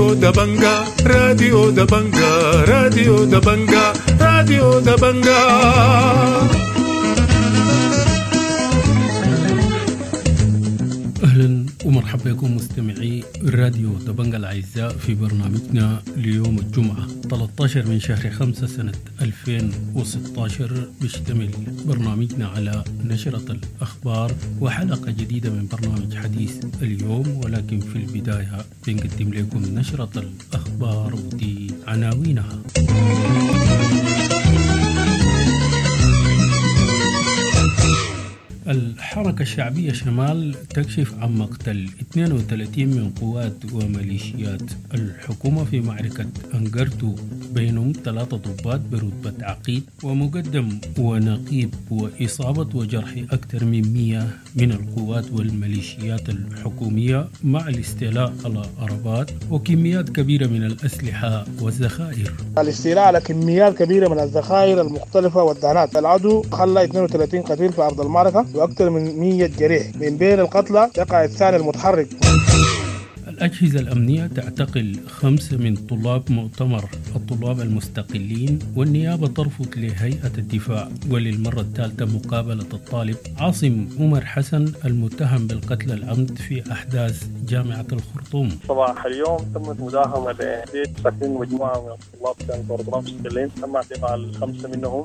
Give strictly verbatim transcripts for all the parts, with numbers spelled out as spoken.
راديو دبنجا راديو دبنجا راديو دبنجا راديو دبنجا. أهلا ومرحبا بكم مستمعي راديو دبنجا الأعزاء في برنامجنا ليوم الجمعة ثلاثة عشر من شهر خمسة سنة ألفين وستة عشر. بيشتمل برنامجنا على نشرة الأخبار وحلقة جديدة من برنامج حديث اليوم، ولكن في البداية بنقدم لكم نشرة الأخبار ودي عناوينها. الحركة الشعبية شمال تكشف عن مقتل اثنين وثلاثين من قوات وميليشيات الحكومة في معركة أنقرتو، بينهم ثلاثة ضباط برتبة عقيد ومقدم ونقيب، وإصابة وجرح أكثر من مئة من القوات والميليشيات الحكومية، مع الاستيلاء على أربات وكميات كبيرة من الأسلحة والذخائر. الاستيلاء على كميات كبيرة من الذخائر المختلفة والدهانات. العدو خلى اثنين وثلاثين قتيل في أرض المعركة وأكثر من مئة جريح. من بين القتلى يقع الثاني المتحرك. الأجهزة الأمنية تعتقل خمسة من طلاب مؤتمر الطلاب المستقلين، والنيابة ترفض لهيئة الدفاع وللمرة الثالثة مقابلة الطالب عاصم عمر حسن المتهم بالقتل العمد في أحداث جامعة الخرطوم. صباح اليوم تمت مداهمة لبيت ساكنين مجموعة من الطلاب كانوا طلاب مستقلين، تم اعتقال خمسة منهم.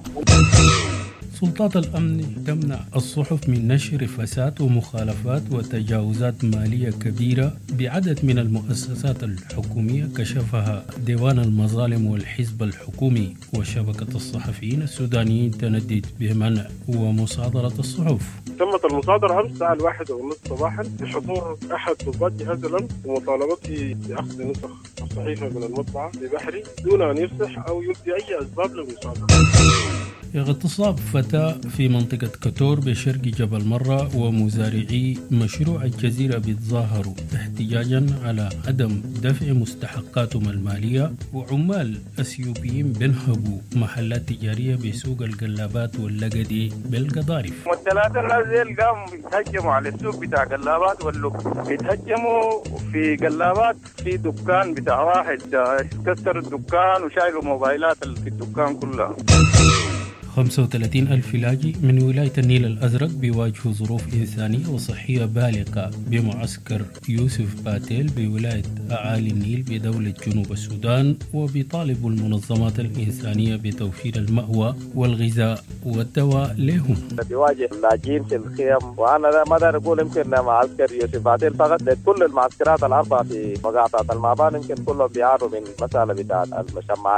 سلطات الأمن تمنع الصحف من نشر فساد ومخالفات وتجاوزات مالية كبيرة بعدد من المؤسسات الحكومية كشفها ديوان المظالم والحزب الحكومي. وشبكة الصحفيين السودانيين تندد بمنع ومصادرة الصحف. تمت المصادرة أمس الساعة الواحدة ونصف صباحا بحضور أحد ضباط جهاز الأمن ومطالبته بأخذ نسخ الصحيفة من المطبعة ببحري دون أن يفسح أو يبدي أي أسباب للمصادرة. اغتصاب فتاة في منطقة كتور بشرق جبل مرة، ومزارعي مشروع الجزيرة بيتظاهروا احتجاجا على عدم دفع مستحقاتهم المالية، وعمال اثيوبيين بينهبوا محلات تجارية بسوق القلابات واللقدي بالقضارف. والثلاثة النازل قاموا بيتهجموا على السوق بتاع قلابات واللق، بيتهجموا في قلابات في دكان بتاع واحد كسر الدكان وشايلوا موبايلات في الدكان كلها. خمسة وثلاثين ألف لاجئ من ولاية النيل الأزرق بيواجهوا ظروف إنسانية وصحية بالغة بمعسكر يوسف باتيل بولاية أعالي النيل بدولة جنوب السودان، وبيطالب المنظمات الإنسانية بتوفير المأوى والغذاء والدواء لهم. بيواجه اللاجئين في الخيام، وأنا ما أقدر أقول يمكن معسكر يوسف باتيل فقط، كل المعسكرات الأربعة في مقاطعة المعبان يمكن كلهم بيعانوا من مسألة بتاعة المشمعات.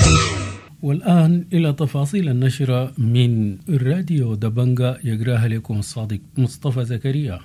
والآن إلى تفاصيل النشرة من الراديو دبنجا، يقراها لكم الصادق مصطفى زكريا.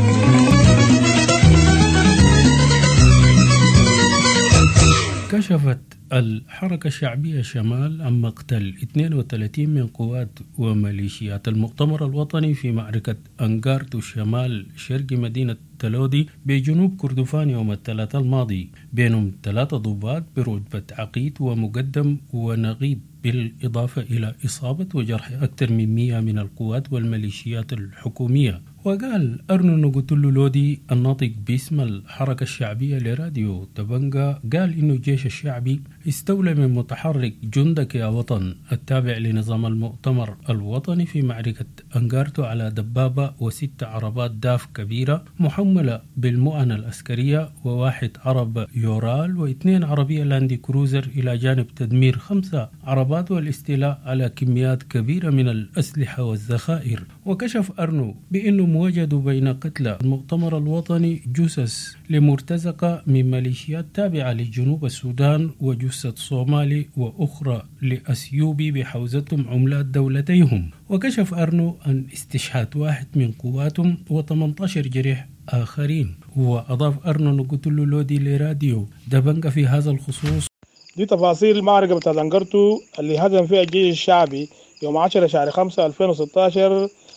كشفت الحركة الشعبية شمال عن مقتل اثنين وثلاثين من قوات وميليشيات المؤتمر الوطني في معركة أنقرتو شمال شرق مدينة تلودي بجنوب كردفان يوم الثلاثاء الماضي، بينهم ثلاثة ضباط برتبة عقيد ومقدم ونقيب، بالإضافة إلى إصابة وجرح أكثر من مئة من القوات والميليشيات الحكومية. وقال أرنو نقتلو لودي الناطق باسم الحركة الشعبية لراديو دبنجا، قال إنه الجيش الشعبي استولى من متحرك جندك يا وطن التابع لنظام المؤتمر الوطني في معركة أنقرتو على دبابة وست عربات داف كبيرة محملة بالمؤنة العسكرية وواحد عرب يورال واثنين عربية لاندي كروزر، إلى جانب تدمير خمسة عربات والاستيلاء على كميات كبيرة من الأسلحة والذخائر. وكشف أرنو بأنه وجدوا بين قتلى المؤتمر الوطني جثث لمرتزقة من ميليشيات تابعة لجنوب السودان، وجثة صومالي وأخرى لأثيوبي بحوزتهم عملات دولتيهم. وكشف أرنو عن استشهاد واحد من قواتهم وثمانية عشر جريح آخرين. وأضاف أرنو نقتلو لودي لراديو دبنجا في هذا الخصوص. دي تفاصيل المعركة بتاعت أنقرتو اللي هزم فيها الجيش الشعبي يوم عشرة شهر خمسة ألفين وستة عشر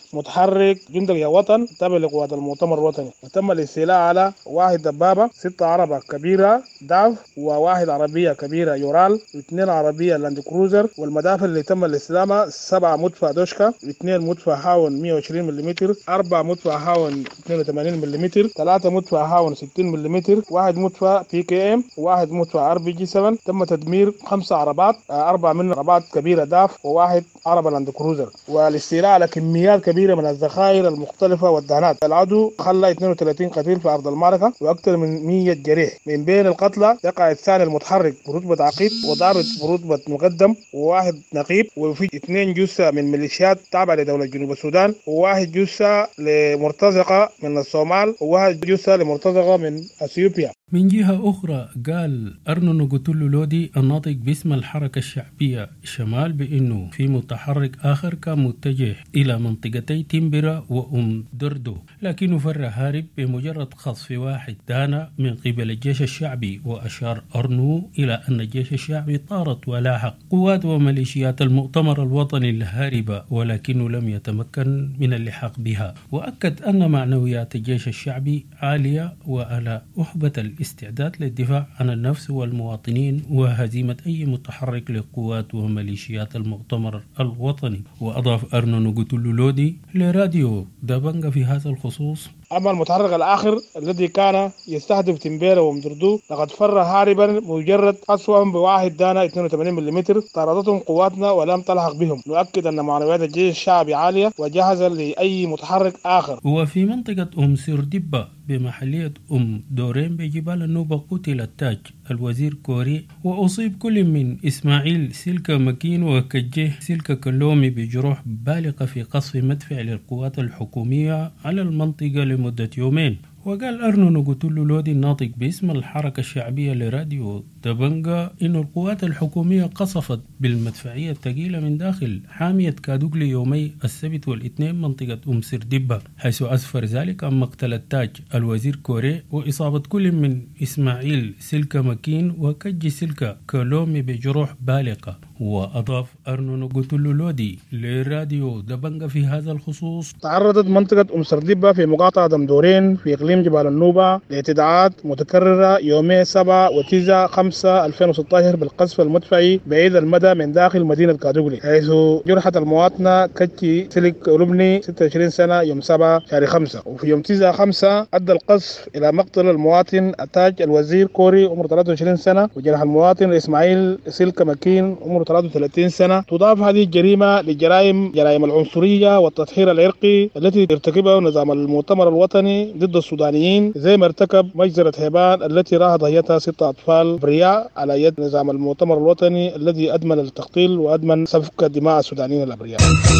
متحرك جندك يا وطن تابع لقوات المؤتمر الوطني. تم الاستيلاء على واحد دبابة، ستة عربة كبيرة داف، وواحد عربية كبيرة يورال، واثنين عربية لاند كروزر. والمدافع اللي تم الاستلامة سبعة مدفع دوشكا، اثنين مدفع هاون مية وعشرين ملم، أربعة مدفع هاون اثنين وثمانين ملم، ثلاثة مدفع هاون ستين ملم، واحد مدفع بي كي ام، واحد مدفع ار بي جي سبعة. تم تدمير خمسة عربات، أربعة من عربات كبيرة داف وواحد عربة لاند كروزر. والاستيلاء على كميات كبيرة من الذخائر المختلفة والدهانات. العدو خلى اثنين وثلاثين قتيل في أرض المعركة وأكثر من مية جريح. من بين القتلى يقع الثاني المتحرك برتبة عقيد وضابط برتبة مقدم وواحد نقيب، وفي اثنين جثة من ميليشيات تابعة لدولة جنوب السودان، وواحد جثة لمرتزقة من الصومال، وواحد جثة لمرتزقة من اثيوبيا. من جهة أخرى قال أرنو نقتلو لودي الناطق باسم الحركة الشعبية شمال بأنه في متحرك آخر كان متجه إلى منطقتي تيمبرا وأم دردو، لكنه فر هارب بمجرد خطف واحد دانا من قبل الجيش الشعبي. وأشار أرنو إلى أن الجيش الشعبي طارت ولاحق قوات وميليشيات المؤتمر الوطني الهاربة، ولكنه لم يتمكن من اللحاق بها. وأكد أن معنويات الجيش الشعبي عالية وعلى أحبة الاستعداد للدفاع عن النفس والمواطنين وهزيمة أي متحرك لقوات وميليشيات المؤتمر الوطني. وأضاف أرنو نقتلو لودي لراديو دابنغا في هذا الخصوص: أما المتحرك الآخر الذي كان يستهدف تيمبيرا ومدردو لقد فر هاربا مجرد قصفهم بواحد دانا اثنين وثمانين ملم، طاردتهم قواتنا ولم تلحق بهم. نؤكد أن معنويات الجيش الشعبي عالية وجاهزة لأي متحرك آخر. وفي منطقة أم سردبة بمحلية أم دورين بجبال النوبة قتل التاج الوزير كوري، وأصيب كل من إسماعيل سلكة مكين وكجه سلكة كلومي بجروح بالغة في قصف مدفع للقوات الحكومية على المنطقة لمدة يومين. وقال أرنو نقتلو لودي الناطق باسم الحركة الشعبية لراديو دابنغا إن القوات الحكومية قصفت بالمدفعية الثقيلة من داخل حامية كادوغلي يومي السبت والاثنين منطقة أم سردبة، حيث أسفر ذلك عن مقتل التاج الوزير كوري وإصابة كل من إسماعيل سلكة مكين وكجي سلكة كلومي بجروح بالغة. وأضاف أرنو نقتلو لودي لراديو دابنغا في هذا الخصوص: تعرضت منطقة أم سردبة في مقاطعة دمدورين في إقليم جبال النوبة لاعتداءات متكررة يومي سبعة وتسعة خمسة ألفين وستة عشر بالقصف المدفعي بعيد المدى من داخل مدينة كادوغلي، حيث جرحت المواطنة كتشي سلك لبني ستة وعشرين سنة يوم سبعة شهر خمسة. وفي يوم تسعة خمسة أدى القصف إلى مقتل المواطن التاج الوزير كوري عمره ثلاثة وعشرين سنة، وجرح المواطن إسماعيل سلكة مكين عمره ثلاثة وثلاثين سنة. تضاف هذه الجريمة لجرائم جرائم العنصرية والتطهير العرقي التي ارتكبها نظام المؤتمر الوطني ضد السودانيين، زي ما ارتكب مجزرة هيبان التي راح ضحيتها ستة أطفال برياء على يد نظام المؤتمر الوطني الذي أدمن التقتيل وأدمن سفك دماء السودانيين الأبرياء.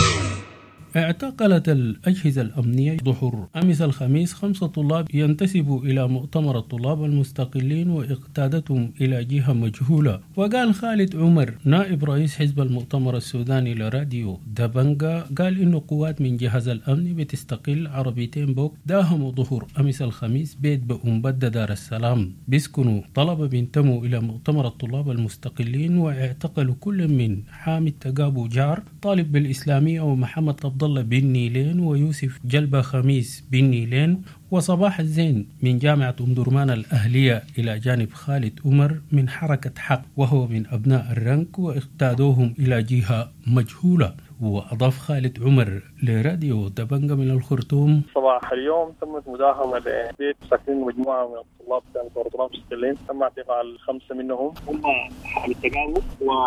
اعتقلت الأجهزة الأمنية ظهر أمس الخميس خمسة طلاب ينتسبوا إلى مؤتمر الطلاب المستقلين واقتادتهم إلى جهة مجهولة. وقال خالد عمر نائب رئيس حزب المؤتمر السوداني لراديو دابنغا قال إنه قوات من جهاز الأمن بتستقل عربيتين بوك داهموا ظهر أمس الخميس بيت بأم بدة دار السلام بيسكنوا طلبة بينتموا إلى مؤتمر الطلاب المستقلين، واعتقلوا كل من حامد تقابو جار طالب بالإسلامية ومحمد عبد الله بن نيلين ويوسف جلبة خميس بن نيلين وصباح الزين من جامعة أم درمان الأهلية، إلى جانب خالد عمر من حركة حق وهو من أبناء الرنك، واقتادوهم إلى جهة مجهولة. وأضاف خالد عمر لراديو دابنغا من الخرطوم: صباح اليوم تمت مداهمة لبيت ساكنين مجموعة من الطلاب كانوا في الطلاب المستقلين، تم اعتقال خمسة منهم هم حامد تقابو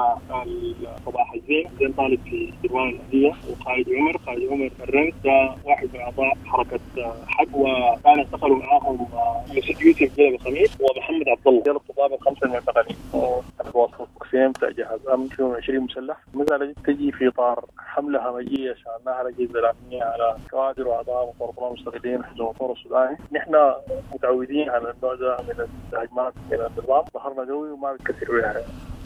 وصباح الزين زين طالب في ديوان الأهلية، وخالد عمر خالد عمر الرنك ده واحد من أعضاء حركة حق، وكان اعتقلوا معاهم يوسف يوسف جلبة خميس ومحمد عبد الله. دول الطلاب الخمسة المعتقلين وتواصلوا قسم تجهز أمن فيهم عشرين مسلح. مثلا تجي في إطار حملة همجية شأنها الأجهزة الأمنية على كوادر وأعضاء مقربين مستقلين حزب المؤتمر السوداني. نحن متعودين على النوع ده من الهجمات من النظام، ظهرنا قوي وما بتكسر بها.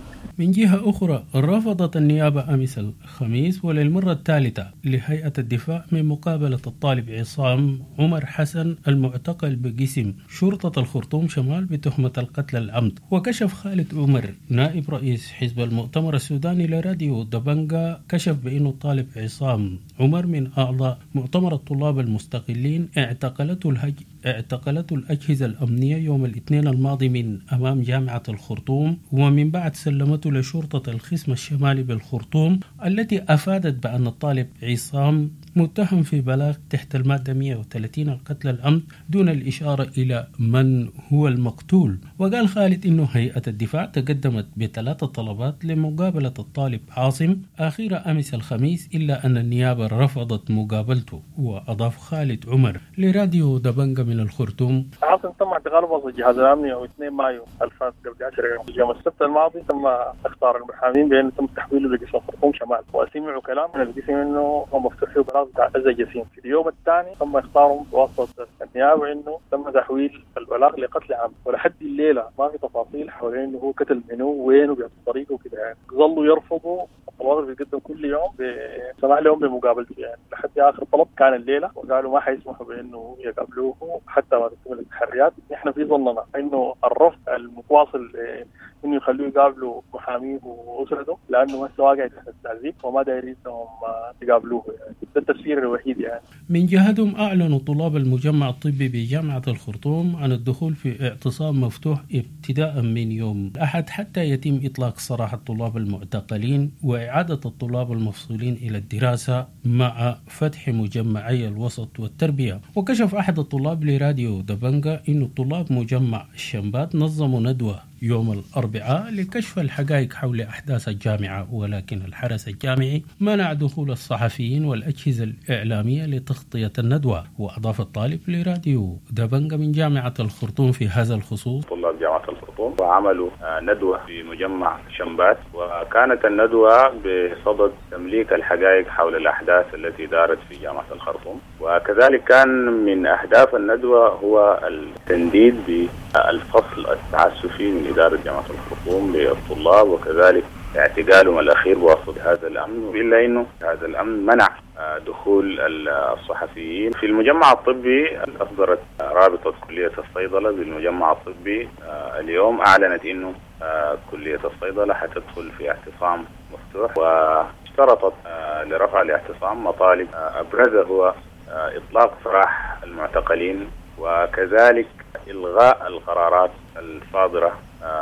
من جهة أخرى رفضت النيابة أمس الخميس وللمرة الثالثة لهيئة الدفاع من مقابلة الطالب عصام عمر حسن المعتقل بقسم شرطة الخرطوم شمال بتهمة القتل العمد. وكشف خالد عمر نائب رئيس حزب المؤتمر السوداني لراديو دبنجا كشف بأن الطالب عصام عمر من أعضاء مؤتمر الطلاب المستقلين اعتقلته الهج... اعتقلته الأجهزة الأمنية يوم الاثنين الماضي من أمام جامعة الخرطوم، ومن بعد سلمته لشرطة القسم الشمالي بالخرطوم التي أفادت بأن الطالب عصام متهم في بلاغ تحت المادة مئة وثلاثين القتل العمد دون الإشارة إلى من هو المقتول. وقال خالد إنه هيئة الدفاع تقدمت بثلاثة طلبات لمقابلة الطالب عاصم آخر أمس الخميس إلا أن النيابة رفضت مقابلته. وأضاف خالد عمر لراديو دبنجا من الخرطوم: عاصم تم اعتقاله بواسطة الجهاز الأمني أو اثنين مايو ألفين وأحد عشر يوم السبت الماضي. تم اختار المحامين بأنه تم تحويله لقسم الخرطوم شمال، وسمعوا كلام من القسم إنه هو مفتوح له بلاغ بتاع أزا جسيم. في اليوم الثاني تم اختارهم بواسطة النيابة إنه تم تحويل البلاغ لقتل عمد، ولحد الليلة ما في تفاصيل حول إنه هو قتل منه وين وبأي طريقه وكذا يعني. ظلوا يرفضوا الطلبات اللي بيقدم كل يوم بسماح لهم بمقابلته يعني، لحد آخر طلب كان الليلة وقالوا ما حيسمحوا بإنه يقابلوه حتى ما تكمل التحريات. نحن في ظننا إنه الرفض المتواصل إنه يخلوه يقابلوا محاميه وأسرته لأنه هسه واقع تحت التعذيب وما دايرين إنهم يقابلوه يعني. ده التفسير الوحيد يعني. من جهتهم أعلنوا طلاب المجمع الطبي بجامعة الخرطوم عن الدخول في اعتصام مفتوح ابتداء من يوم الأحد حتى يتم إطلاق سراح الطلاب المعتقلين وإعادة الطلاب المفصولين إلى الدراسة مع فتح مجمعي الوسط والتربية. وكشف أحد الطلاب لراديو دبنجا إن طلاب مجمع الشمبات نظموا ندوة يوم الأربعاء لكشف الحقائق حول أحداث الجامعة، ولكن الحرس الجامعي منع دخول الصحفيين والأجهزة الإعلامية لتغطية الندوة. وأضاف الطالب لراديو دبنجا من جامعة الخرطوم في هذا الخصوص: طلاب جامعة الخرطوم وعملوا ندوة في مجمع شمبات، وكانت الندوة بصدد تمليك الحقائق حول الأحداث التي دارت في جامعة الخرطوم. وكذلك كان من أهداف الندوة هو التنديد بالفصل التعسفي من إدارة جامعة الخرطوم للطلاب، وكذلك اعتقالهم الأخير بواسطة هذا الأمن، إلا أنه هذا الأمن منع دخول الصحفيين. في المجمع الطبي أصدرت رابطة كلية الصيدلة بالمجمع الطبي اليوم أعلنت أنه كلية الصيدلة حتدخل في اعتصام مفتوح، واشترطت لرفع الاعتصام مطالب أبرزها هو إطلاق سراح المعتقلين، وكذلك إلغاء القرارات الصادرة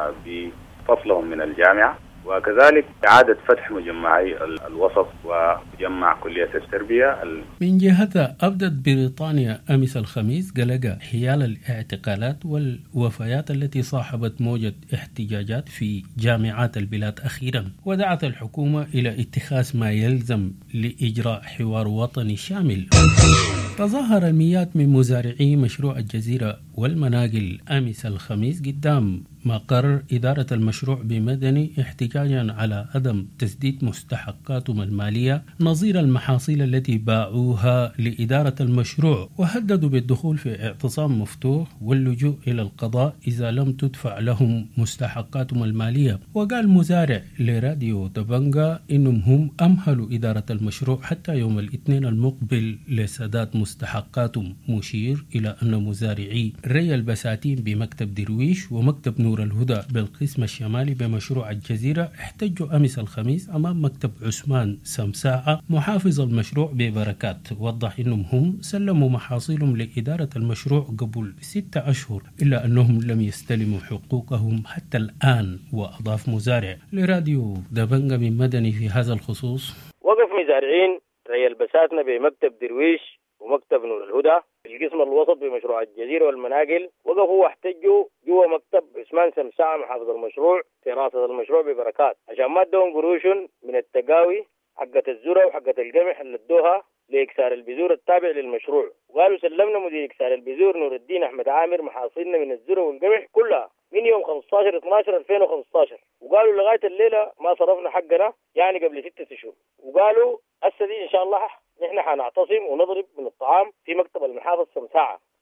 بفصلهم من الجامعة، وكذلك إعادة فتح مجمعي الوسط ومجمع كلية التربية. من جهتها أبدت بريطانيا أمس الخميس قلق حيال الاعتقالات والوفيات التي صاحبت موجة احتجاجات في جامعات البلاد أخيرا، ودعت الحكومة إلى اتخاذ ما يلزم لإجراء حوار وطني شامل. تظاهر المئات من مزارعي مشروع الجزيرة والمناقل أمس الخميس قدام مقر إدارة المشروع بمدني احتجاجا على عدم تسديد مستحقاتهم المالية نظير المحاصيل التي باعوها لإدارة المشروع، وهددوا بالدخول في اعتصام مفتوح واللجوء إلى القضاء إذا لم تدفع لهم مستحقاتهم المالية. وقال مزارع لراديو دبنجا إنهم هم أمهلوا إدارة المشروع حتى يوم الاثنين المقبل لسداد مستحقاتهم، مشير إلى أن مزارعي ري البساتين بمكتب درويش ومكتب نور الهدى بالقسم الشمالي بمشروع الجزيرة احتجوا أمس الخميس أمام مكتب عثمان سمساعة محافظ المشروع ببركات. وضح أنهم هم سلموا محاصيلهم لإدارة المشروع قبل ستة أشهر إلا أنهم لم يستلموا حقوقهم حتى الآن. وأضاف مزارع لراديو دبنجا من مدني في هذا الخصوص: وقف مزارعين ري البساتنا بمكتب درويش ومكتب نور الهدى في القسم الوسط بمشروع الجزيرة والمناقل، وقفوا واحتجوا جوا مكتب عثمان سمساعة محافظ المشروع في راسة المشروع ببركات عشان ما ادوهم قروش من التقاوي حقة الذرة وحقة القمح اللي ادوها لإكسار البذور التابع للمشروع. وقالوا سلمنا مدير إكسار البذور نور الدين أحمد عامر محاصيلنا من الذرة والقمح كلها من يوم خمسة عشر اثناشر ألفين وخمسة عشر، وقالوا لغاية الليلة ما صرفنا حقنا يعني قبل ستة شهور. وقالوا هسه دي إن شاء الله نحن حنعتصم ونضرب من الطعام في مكتب المحافظ سمساعة.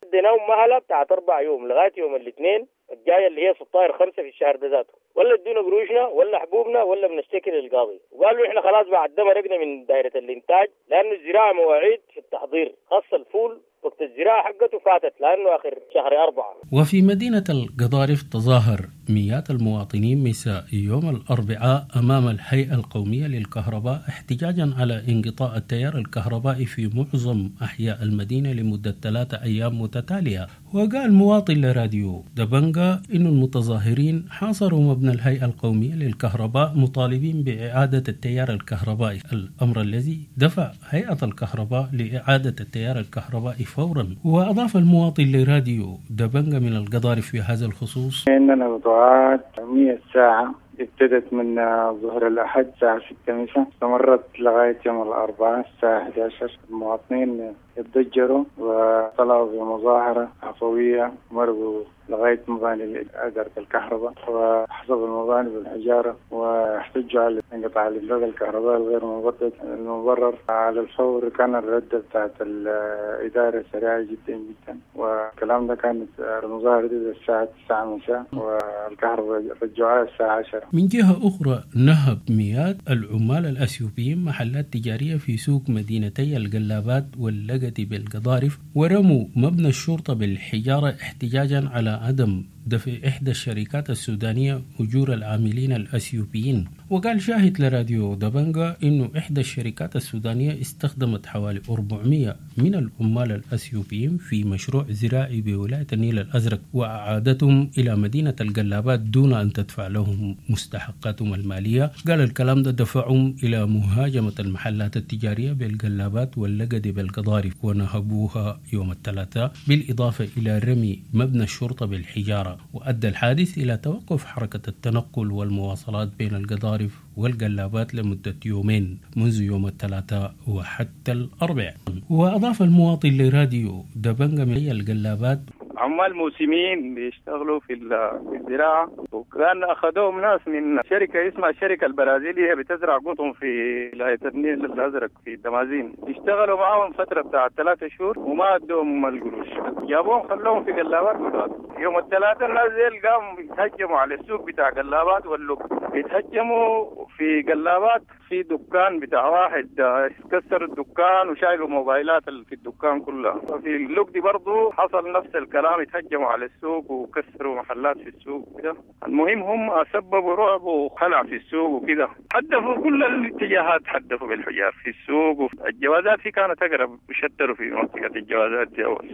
اديناهم مهله بتاعت اربع يوم لغايه يوم الاثنين الجايه اللي هي ستاشر خمسة في الشهر ده ذاته، ولا ادونا قروشنا ولا حبوبنا ولا بنشتكي للقاضي. وقالوا احنا خلاص بعد ده مرقنا من دائره الانتاج، لانه الزراعه مواعيد في التحضير، خاصه الفول وقت الزراعه حقته فاتت لانه اخر شهر أربعة. وفي مدينه القضارف تظاهر مئات المواطنين مساء يوم الاربعاء امام الهيئه القوميه للكهرباء احتجاجا على انقطاع التيار الكهربائي في معظم احياء المدينه لمده ثلاثه ايام متتاليه. وقال مواطن لراديو دبنجا إن المتظاهرين حاصروا مبنى الهيئة القومية للكهرباء مطالبين بإعادة التيار الكهربائي، الأمر الذي دفع هيئة الكهرباء لإعادة التيار الكهربائي فورا. وأضاف المواطن لراديو دبنجا من القضارف في هذا الخصوص: إننا وضعات مئة ساعة ابتدت من ظهر الأحد الساعة ستة مساء، استمرت لغاية يوم الأربعاء الساعة إحدى عشر. المواطنين اتضجروا وطلعوا بمظاهرة عفوية، مروا لغاية مباني إدارة الكهرباء وحصلوا المباني بالحجارة، واحتجوا على انقطاع الإمداد الكهربائي الغير مبرر المبرر على الفور. كان الردة بتاعت الإدارة سريعة جدا جدا، والكلام ده كانت المظاهرة دي الساعة تسعة مساء والكهرباء رجعوها الساعة عشرة. من جهة أخرى نهب مئات العمال الأثيوبيين محلات تجارية في سوق مدينتي القلابات واللقتي بالقضارف، ورموا مبنى الشرطة بالحجارة احتجاجا على عدم دفع إحدى الشركات السودانية أجور العاملين الأثيوبيين. وقال شاهد لراديو دبنجا إنه إحدى الشركات السودانية استخدمت حوالي أربعمئة من العمال الأثيوبيين في مشروع زراعي بولاية النيل الأزرق، وأعادتهم إلى مدينة القلابات دون أن تدفع لهم مستحقاتهم المالية. قال الكلام ده دفعهم إلى مهاجمة المحلات التجارية بالقلابات واللقدي بالقضارف ونهبوها يوم الثلاثاء، بالإضافة إلى رمي مبنى الشرطة بالحجارة. وأدى الحادث إلى توقف حركة التنقل والمواصلات بين القضارف والقلابات لمدة يومين منذ يوم الثلاثاء وحتى الأربعاء. وأضاف المواطن لراديو دبنجا من القلابات: عمال موسميين بيشتغلوا في الزراعة، وكان أخذوهم ناس من شركة اسمها الشركة البرازيلية بتزرع قطن في ولاية النيل الأزرق في دمازين. اشتغلوا معهم فترة بتاعت ثلاثة شهور وما أدوهم القروش، جابوهم خلوهم في قلابات قدوات. يوم الثلاثة الناس ديل قاموا بيتهجموا على السوق بتاع قلابات واللوك، بيتهجموا في قلابات في دكان بتاع واحد كسر الدكان وشايلوا موبايلات في الدكان كلها. وفي اللوك دي برضو حصل نفس الكلام، يتهجموا على السوق وكسروا محلات في السوق كده. المهم هم سببوا رعب وخلع في السوق وكده، حدفوا كل الاتجاهات، حدفوا بالحجار في السوق. الجوازات في كانت أقرب وشتروا في منطقة الجوازات دي أول.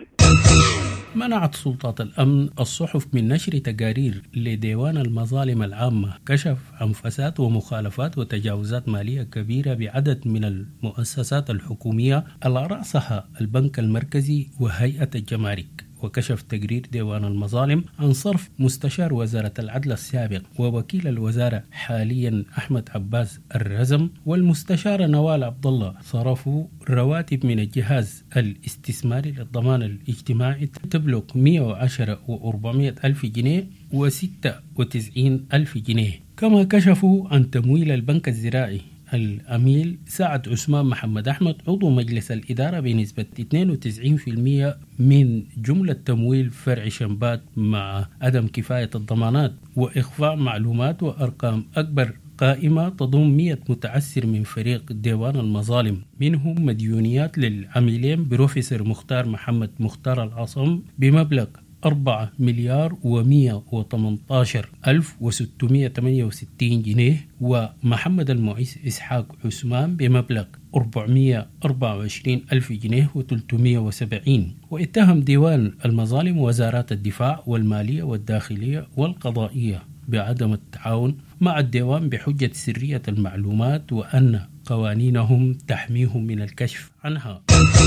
منعت سلطات الأمن الصحف من نشر تقارير لديوان المظالم العامة كشف عن فساد ومخالفات وتجاوزات مالية كبيرة بعدد من المؤسسات الحكومية على رأسها البنك المركزي وهيئة الجمارك. وكشف تقرير ديوان المظالم عن صرف مستشار وزارة العدل السابق ووكيل الوزارة حاليا أحمد عباس الرزم والمستشارة نوال عبد الله صرفوا رواتب من الجهاز الاستثماري للضمان الاجتماعي تبلغ مئة وعشرة وأربعمئة ألف جنيه وستة وتسعين ألف جنيه. كما كشفوا عن تمويل البنك الزراعي العميل سعد عثمان محمد أحمد عضو مجلس الإدارة بنسبة اثنين وتسعين بالمئة من جملة تمويل فرع شنبات مع عدم كفاية الضمانات وإخفاء معلومات وأرقام أكبر قائمة تضم مئة متعسر من فريق ديوان المظالم، منهم مديونيات للعميلين بروفيسور مختار محمد مختار العاصم بمبلغ أربعة مليار ومئة وثمانية عشر ألف وستمئة وثمانية وستين جنيه، ومحمد المعيس إسحاق عثمان بمبلغ أربعمئة وأربعة وعشرين ألف جنيه وثلاثمئة وسبعين. واتهم ديوان المظالم وزارات الدفاع والمالية والداخلية والقضائية بعدم التعاون مع الديوان بحجة سرية المعلومات وأن قوانينهم تحميهم من الكشف عنها.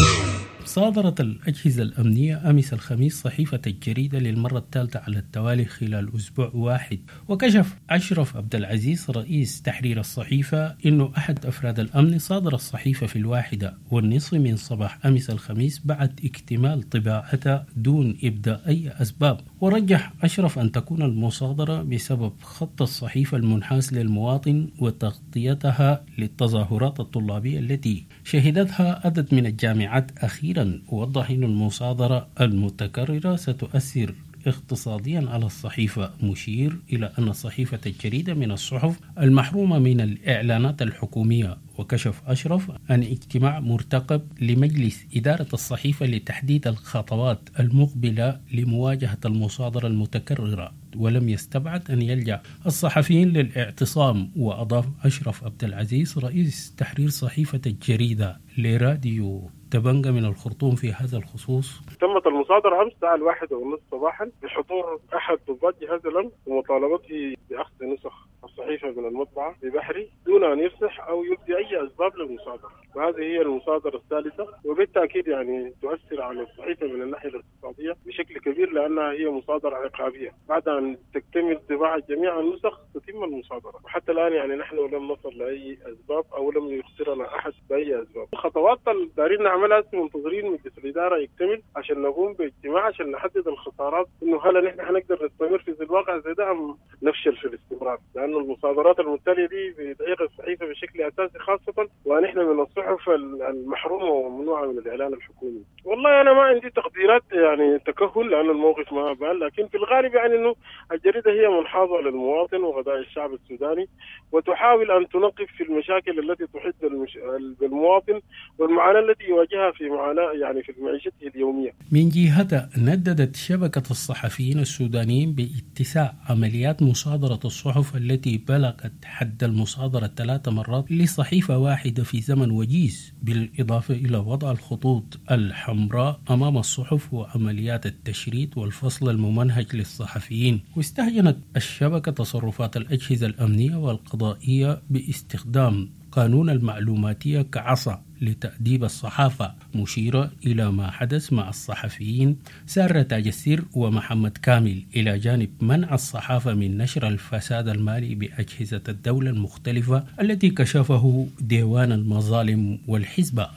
صادرت الأجهزة الأمنية أمس الخميس صحيفة الجريدة للمرة الثالثة على التوالي خلال أسبوع واحد. وكشف أشرف عبد العزيز رئيس تحرير الصحيفة إنه أحد أفراد الأمن صادر الصحيفة في الواحدة والنصف من صباح أمس الخميس بعد اكتمال طباعتها دون إبداء أي أسباب. ورجح أشرف أن تكون المصادرة بسبب خط الصحيفة المنحاز للمواطن وتغطيتها للتظاهرات الطلابية التي شهدتها عدد من الجامعات أخيرا أخيرا وضح أن المصادرة المتكررة ستؤثر اقتصاديا على الصحيفة، مشير إلى أن الصحيفة الجريدة من الصحف المحرومة من الإعلانات الحكومية. وكشف أشرف عن اجتماع مرتقب لمجلس إدارة الصحيفة لتحديد الخطوات المقبلة لمواجهة المصادرة المتكررة، ولم يستبعد أن يلجأ الصحفيين للاعتصام. وأضاف أشرف عبد العزيز رئيس تحرير صحيفة الجريدة لراديو دبنجة من الخرطوم في هذا الخصوص: تمت المصادرة أمس الساعة الواحدة ونصف صباحا بحضور أحد ضباط جهاز الأمن ومطالبته بأخذ نسخ الصحيفة من المطبعة ببحري دون أن يفسح أو يبدي أي أسباب للمصادرة، وهذه هي المصادرة الثالثة، وبالتأكيد يعني تؤثر على الصحيفة من الناحية الاقتصادية بشكل كبير لأنها هي مصادرة عقابية. بعد أن تكتمل طباعة جميع النسخ تتم المصادرة، وحتى الآن يعني نحن لم نصل لأي أسباب أو لم يخسرنا أحد بأي أسباب. الخطوات اللي دارين نعملها منتظرين مجلس الإدارة يكتمل عشان نقوم باجتماع عشان نحدد الخسارات، إنه هل نحن حنقدر نستمر في الواقع زي ده أم نفشل في الاستمرار، لأن المصادرات المتالية دي بتضيق الصحيفة بشكل أساسي، خاصة ونحن من الصحف المحرومة وممنوعة من الإعلان الحكومي. والله أنا ما عندي تقديرات يعني تكهل لأن الموقف ما بان، لكن في الغالب يعني إنه الجريدة هي منحازة للمواطن وغذاء الشعب السوداني، وتحاول أن تنقف في المشاكل التي تحيط بالمواطن والمعاناة التي يواجهها في معاناة يعني في معيشته اليومية. من جهتها نددت شبكة الصحفيين السودانيين باتساع عمليات مصادرة الصحف التي بلغت حد المصادرة ثلاث مرات لصحيفة واحدة في زمن وجيز، بالإضافة إلى وضع الخطوط الحمراء أمام الصحف وعمليات التشريد والفصل الممنهج للصحفيين. واستهجنت الشبكة تصرفات الأجهزة الأمنية والقضائية باستخدام قانون المعلوماتية كعصا لتأديب الصحافة، مشيرة إلى ما حدث مع الصحفيين سارة تاج السير ومحمد كامل، إلى جانب منع الصحافة من نشر الفساد المالي بأجهزة الدولة المختلفة التي كشفه ديوان المظالم والحزبة.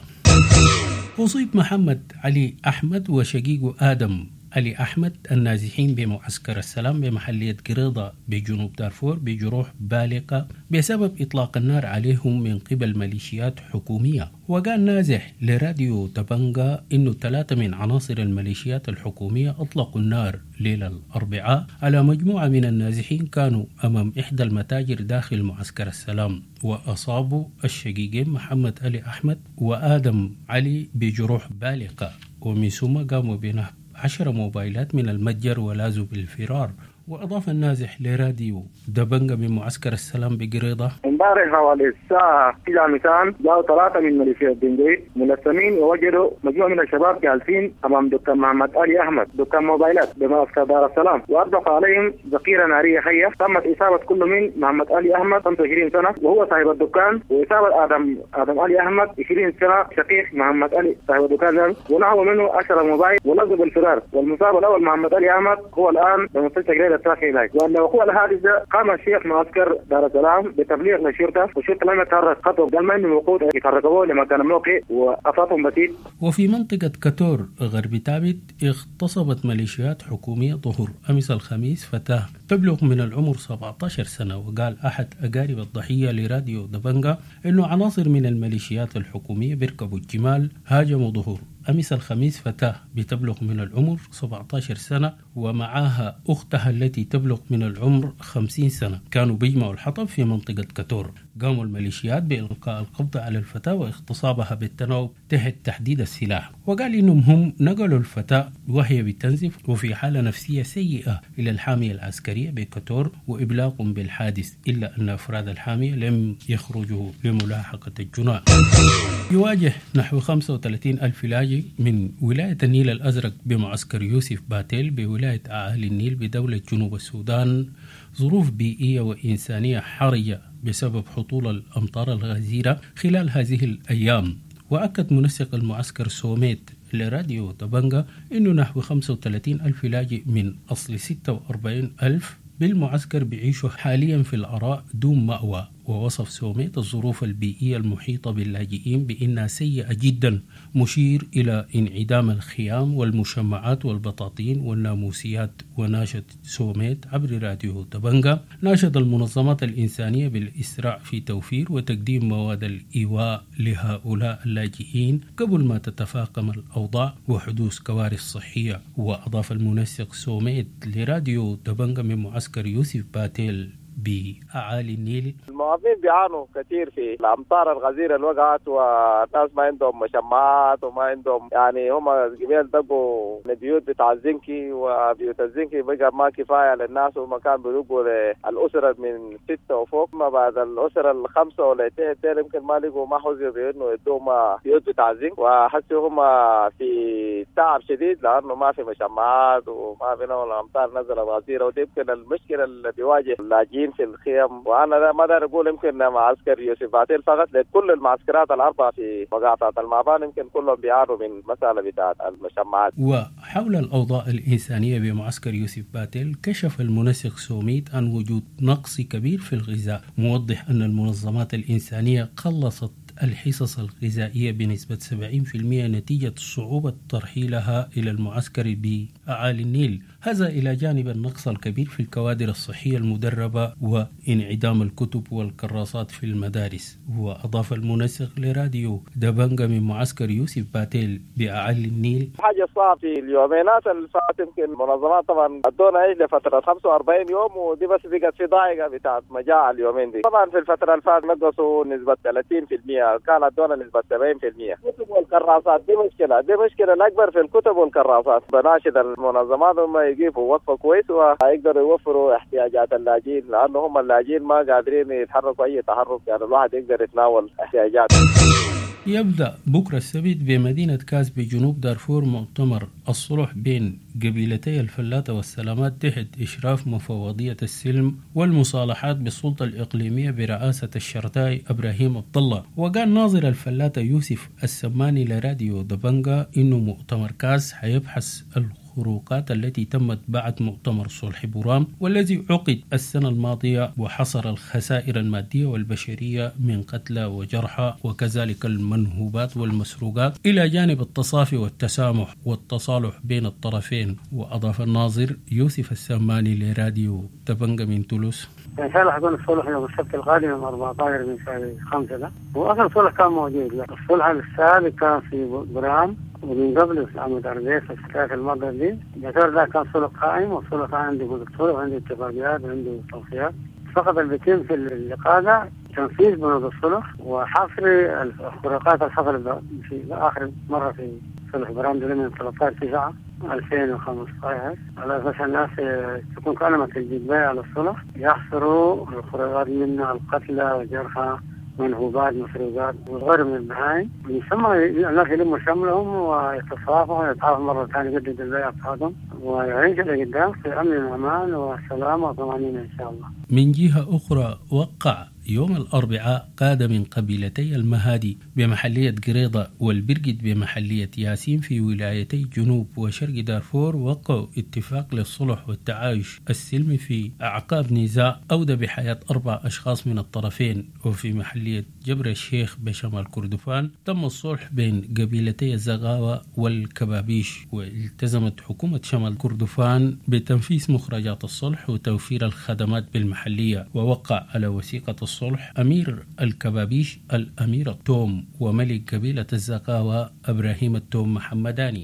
أصيب محمد علي أحمد وشقيقه آدم علي أحمد النازحين بمعسكر السلام بمحلية قريضة بجنوب دارفور بجروح بالغة بسبب إطلاق النار عليهم من قبل ميليشيات حكومية. وقال نازح لراديو دبنجة إنه ثلاثة من عناصر الميليشيات الحكومية أطلقوا النار ليلة الأربعاء على مجموعة من النازحين كانوا أمام إحدى المتاجر داخل معسكر السلام، وأصابوا الشقيقين محمد علي أحمد وآدم علي بجروح بالغة، ومن ثم قاموا بنهب عشر موبايلات من المتجر ولازوا بالفرار. وأضاف النازح لراديو دبنجة من معسكر السلام بقريضة: امبارح حوالي الساعة تسعة مساء جاءوا ثلاثة من ميليشيا الدنجوي ملثمين ووجدوا مجموعة من الشباب جالسين أمام دكان محمد علي أحمد دكان موبايلات بمعسكر دار السلام، وأطلق عليهم ذخيرة نارية حية. تمت إصابة كل من محمد علي أحمد خمسة وعشرين سنة وهو صاحب الدكان، وإصابة آدم آدم علي أحمد عشرين سنة شقيق محمد علي صاحب الدكان، ونهوا منه عشرة موبايل ولزوا بالفرار. والمصاب الأول محمد علي أحمد هو الآن بمستشفى قريضة التاخي إليك. وأن وقوع الحادث قام الشيخ معسكر دار السلام بتبليغ للشرطة، والشرطة لم يتحرك خطوة قال ما إنه وقود يتحركوا لمكان الموقع وأصابهم بسيط. وفي منطقة كتور غرب تابت اغتصبت ميليشيات حكومية ظهر أمس الخميس فتاة تبلغ من العمر سبعة عشر سنة. وقال أحد أقارب الضحية لراديو دبنجة إنه عناصر من الميليشيات الحكومية بيركبوا الجمال هاجموا ظهر أمس الخميس فتاة بتبلغ من العمر سبعة عشر سنة ومعها أختها التي تبلغ من العمر خمسين سنة، كانوا بيجمعوا الحطب في منطقة كتور. قاموا الميليشيات بإلقاء القبض على الفتاة واغتصابها بالتناوب تحت تحديد السلاح. وقال إنهم هم نقلوا الفتاة وهي بتنزف وفي حالة نفسية سيئة إلى الحامية العسكرية بكتور وإبلاغهم بالحادث، إلا أن أفراد الحامية لم يخرجوا لملاحقة الجناة. يواجه نحو خمسة وثلاثين ألف لاجئ من ولاية النيل الأزرق بمعسكر يوسف باتيل بولاية أعالي النيل بدولة جنوب السودان ظروف بيئية وإنسانية حرجة بسبب هطول الأمطار الغزيرة خلال هذه الأيام. وأكد منسق المعسكر سوميت لراديو دبنجة إنه نحو خمسة وثلاثين ألف لاجئ من أصل ستة وأربعين ألف بالمعسكر بيعيشوا حاليا في العراء دون مأوى، ووصف سوميت الظروف البيئية المحيطة باللاجئين بأنها سيئة جدا، مشير إلى انعدام الخيام والمشمعات والبطاطين والناموسيات. وناشد سوميت عبر راديو دبنجا ناشد المنظمات الإنسانية بالإسراع في توفير وتقديم مواد الإيواء لهؤلاء اللاجئين قبل ما تتفاقم الأوضاع وحدوث كوارث صحية. وأضاف المنسق سوميت لراديو دبنجا من معسكر يوسف باتيل بأعالي النيل: المواطنين بيعانوا كثير في الأمطار الغزيرة اللي وقعت، والناس ما عندهم مشمعات وما عندهم، يعني هم قبل دقوا البيوت بتاع الزنكي، وبيوت الزنكي بقى ما كفاية للناس، ومكان بيدقوا للأسرة من ستة وفوق، ما بعد الأسرة الخمسة ولا اثنين يمكن ما لقوا ما حوزوا بأنه يدوهم بيوت بتاع الزنك، وحسوا هم في تعب شديد لأنه ما في مشمعات وما في نوع الأمطار نزلت غزيرة. ودي يمكن المشكلة اللي بيواجه اللاجئين في الخيام. وانا ما دار اقول يمكن معسكر يوسف باتيل فقط، لكل المعسكرات الاربعه في مقاطعه المعبان يمكن كلهم بيعانوا من مساله بتاعه المشمعات. وحول الاوضاع الانسانيه بمعسكر يوسف باتيل كشف المنسق سوميت عن وجود نقص كبير في الغذاء، موضح ان المنظمات الانسانيه قلصت الحصص الغذائية بنسبة سبعين بالمئة نتيجة صعوبة ترحيلها إلى المعسكر بأعالي النيل، هذا إلى جانب النقص الكبير في الكوادر الصحية المدربة وانعدام الكتب والكراسات في المدارس. وأضاف المنسق لراديو دبنجا من معسكر يوسف باتيل بأعالي النيل: حاجة صعبة في اليومينات اللي فاتت، يمكن المنظمات طبعا ادونا ايش لفترة خمسة وأربعين يوم، ودي بس بقت في ضائقة بتاعت مجاعة اليومين دي. طبعا في الفترة اللي فاتت نقصوا نسبة ثلاثين بالمئة، كان ادونا نسبة سبعين بالمئة. الكتب والكراسات دي مشكلة، دي مشكلة الأكبر في الكتب والكراسات. بناشد المنظمات هم يجيبوا وقفة كويس ويقدروا يوفروا احتياجات اللاجئين، لأنه هم اللاجئين ما قادرين يتحركوا أي تحرك، يعني الواحد يقدر يتناول احتياجاته. يبدأ بكرة السبت بمدينة كاس بجنوب دارفور مؤتمر الصلح بين قبيلتي الفلاتة والسلامات تحت إشراف مفوضية السلم والمصالحات بالسلطة الإقليمية برئاسة الشرطاي إبراهيم عبد الله. وقال ناظر الفلاتة يوسف السماني لراديو دبنجا إنه مؤتمر كاس حيبحث الخروقات التي تمت بعد مؤتمر صلح برام والذي عقد السنة الماضية وحصر الخسائر المادية والبشرية من قتلى وجرحى وكذلك المنهوبات والمسروقات إلى جانب التصافي والتسامح والتصالح بين الطرفين. وأضاف الناظر يوسف السماني لراديو دبنجا من تولوس: إن شاء الله حيكون الصلح يوم السبت القادم يوم أربعة عشر من شهر خمسة ده. وأصلا الصلح كان موجود، الصلح السابق كان في برام ومن قبل في عمود أربيس في الشكاية المرة دي. الدكتور ده كان صلح قائم، والصلح كان عنده دكتور وعنده اتفاقيات وعنده توصيات. فقط اللي بيتم في اللقاء ده تنفيذ بنود الصلح وحصر الخروقات اللي حصلت في آخر مرة في صلح برام ده من ثلاثة عشر تسعة ألفين وخمسة عشر، على أساس الناس تكون كلمة الجدية على الصلح، يحصروا الخروقات من القتلى والجرحى منهوبات مسروقات وغير من البهائم، يسمى الناس يلموا شملهم ويتصافوا ويتعافوا مرة ثانية يجددوا البيع بتاعهم ويعيشوا لقدام في أمن وأمان وسلام وطمأنينة إن شاء الله. من جهة أخرى وقع يوم الأربعاء قادة من قبيلتي المهادي بمحلية قريضة والبرقد بمحلية ياسين في ولايتي جنوب وشرق دارفور وقعوا اتفاق للصلح والتعايش السلمي في أعقاب نزاع أودى بحياة أربع أشخاص من الطرفين. وفي محلية جبر الشيخ بشمال كردفان تم الصلح بين قبيلتي الزغاوة والكبابيش، والتزمت حكومة شمال كردفان بتنفيذ مخرجات الصلح وتوفير الخدمات بالمحلية. ووقع على وثيقة الصلح أمير الكبابيش الأمير التوم وملك قبيلة الزغاوة إبراهيم التوم محمداني.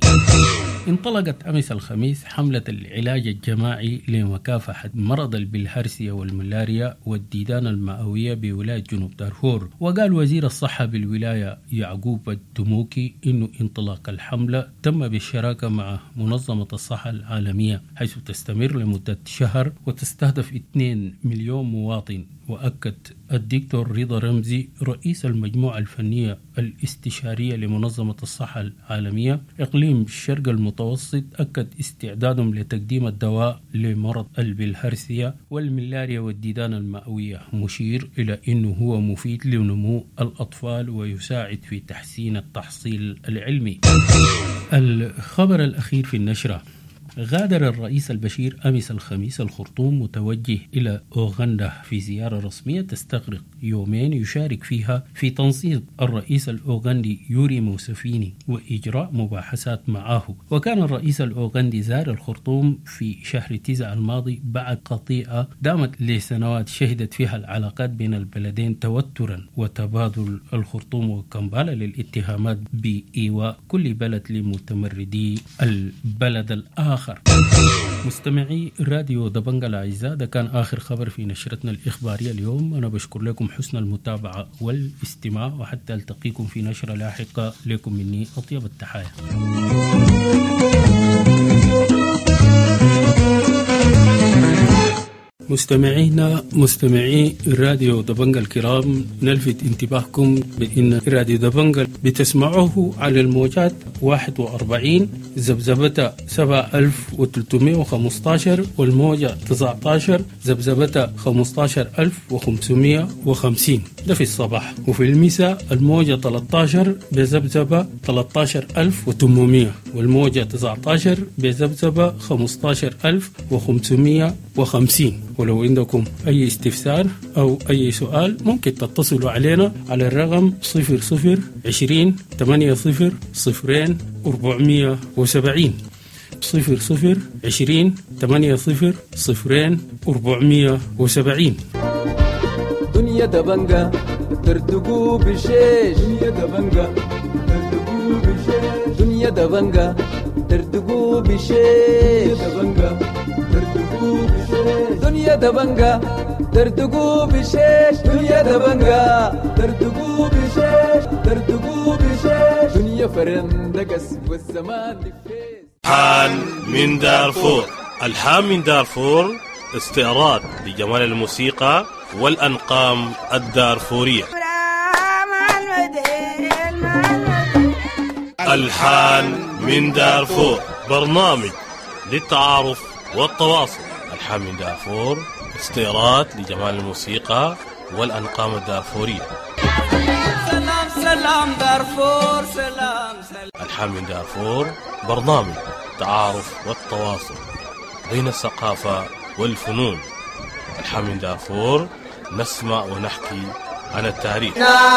انطلقت أمس الخميس حملة العلاج الجماعي لمكافحة مرض البلهارسيا والملاريا والديدان المئوية بولاية جنوب دارفور. وقال وزير الصحة بالولاية يعقوب الدموكي إنه انطلاق الحملة تم بالشراكة مع منظمة الصحة العالمية حيث تستمر لمدة شهر وتستهدف اثنين مليون مواطن. وأكد الدكتور رضا رمزي رئيس المجموعة الفنية الاستشارية لمنظمة الصحة العالمية إقليم الشرق المتوسط أكد استعدادهم لتقديم الدواء لمرض البلهارسيا والملاريا والديدان المئوية، مشير إلى أنه هو مفيد لنمو الأطفال ويساعد في تحسين التحصيل العلمي. الخبر الأخير في النشرة: غادر الرئيس البشير أمس الخميس الخرطوم متوجه إلى أوغندا في زيارة رسمية تستغرق يومين يشارك فيها في تنسيق الرئيس الأوغندي يوري موسفيني وإجراء مباحثات معه. وكان الرئيس الأوغندي زار الخرطوم في شهر تسعة الماضي بعد قطيعة دامت لسنوات شهدت فيها العلاقات بين البلدين توترا وتبادل الخرطوم وكمبالا للاتهامات بإيواء كل بلد لمتمردي البلد الآخر. مستمعي راديو دبنجة الأعزاء، ده كان آخر خبر في نشرتنا الإخبارية اليوم. أنا بشكر لكم حسن المتابعة والاستماع، وحتى ألتقيكم في نشرة لاحقة. لكم مني أطيب التحايا. مستمعينا مستمعي راديو دبنجة الكرام، نلفت انتباهكم بأن راديو دبنجة بتسمعوه على الموجات واحد وأربعين زبزبة سبعة ألف وثلاثمائة وخمسة عشر والموجة تسعة عشر زبزبة خمسة عشر ألف وخمسمائة وخمسين، ده في الصباح. وفي المساء الموجة ثلاثة عشر بزبزبة ثلاثة عشر ألف وثمانمائة والموجة تسعة عشر بزبزبة خمسة عشر ألف وخمسمائة وخمسين. ولو عندكم أي استفسار أو أي سؤال ممكن تتصلوا علينا على الرقم صفر صفر عشرين ثمانية صفر صفرين أربعمائة وسبعين صفر صفر عشرين ثمانية صفر صفرين أربعمائة وسبعين. دنيا دبنجة ترتقو بشيش، دنيا دبنجة ترتقو بشيش، دنيا دبنجة ترتقو بشيش، دبنجة ترتقو بشيش، دنيا دبنجة ترتقو بشيش، دنيا دبنجة ترتقو بشيش، ترتقو بشيش، دنيا فرندقس والزمان لفيس. الحان من دارفور. الحان من دارفور استعراض لجمال الموسيقى والأنقام الدارفورية. الحان من دارفور برنامج للتعارف والتواصل. الحان من دارفور استعراض لجمال الموسيقى والأنقام الدارفورية. سلام سلام دارفور سلام سلام. الحان من دارفور برنامج التعارف والتواصل بين الثقافة والفنون. الحان من دارفور نسمع ونحكي عن التاريخ.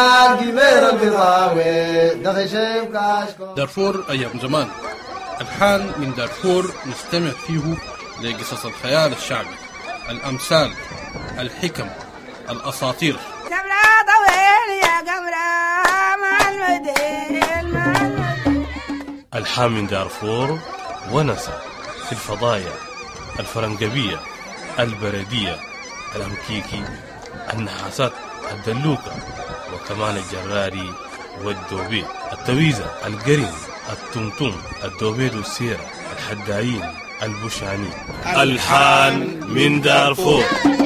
دارفور أيام زمان. الحان من دارفور نستمع فيه لقصص الخيال الشعبي، الأمثال، الحكم، الأساطير. الحان من دارفور ونسى في الفضايا الفرنجبية، البردية، الأمكيكي، النحاسات، الدلوكة، وكمان الجراري والدوبي، التويزة، القرن، التمتم، الدوبيد والسيرة، الحدايين، البشاني. الحان من دارفور.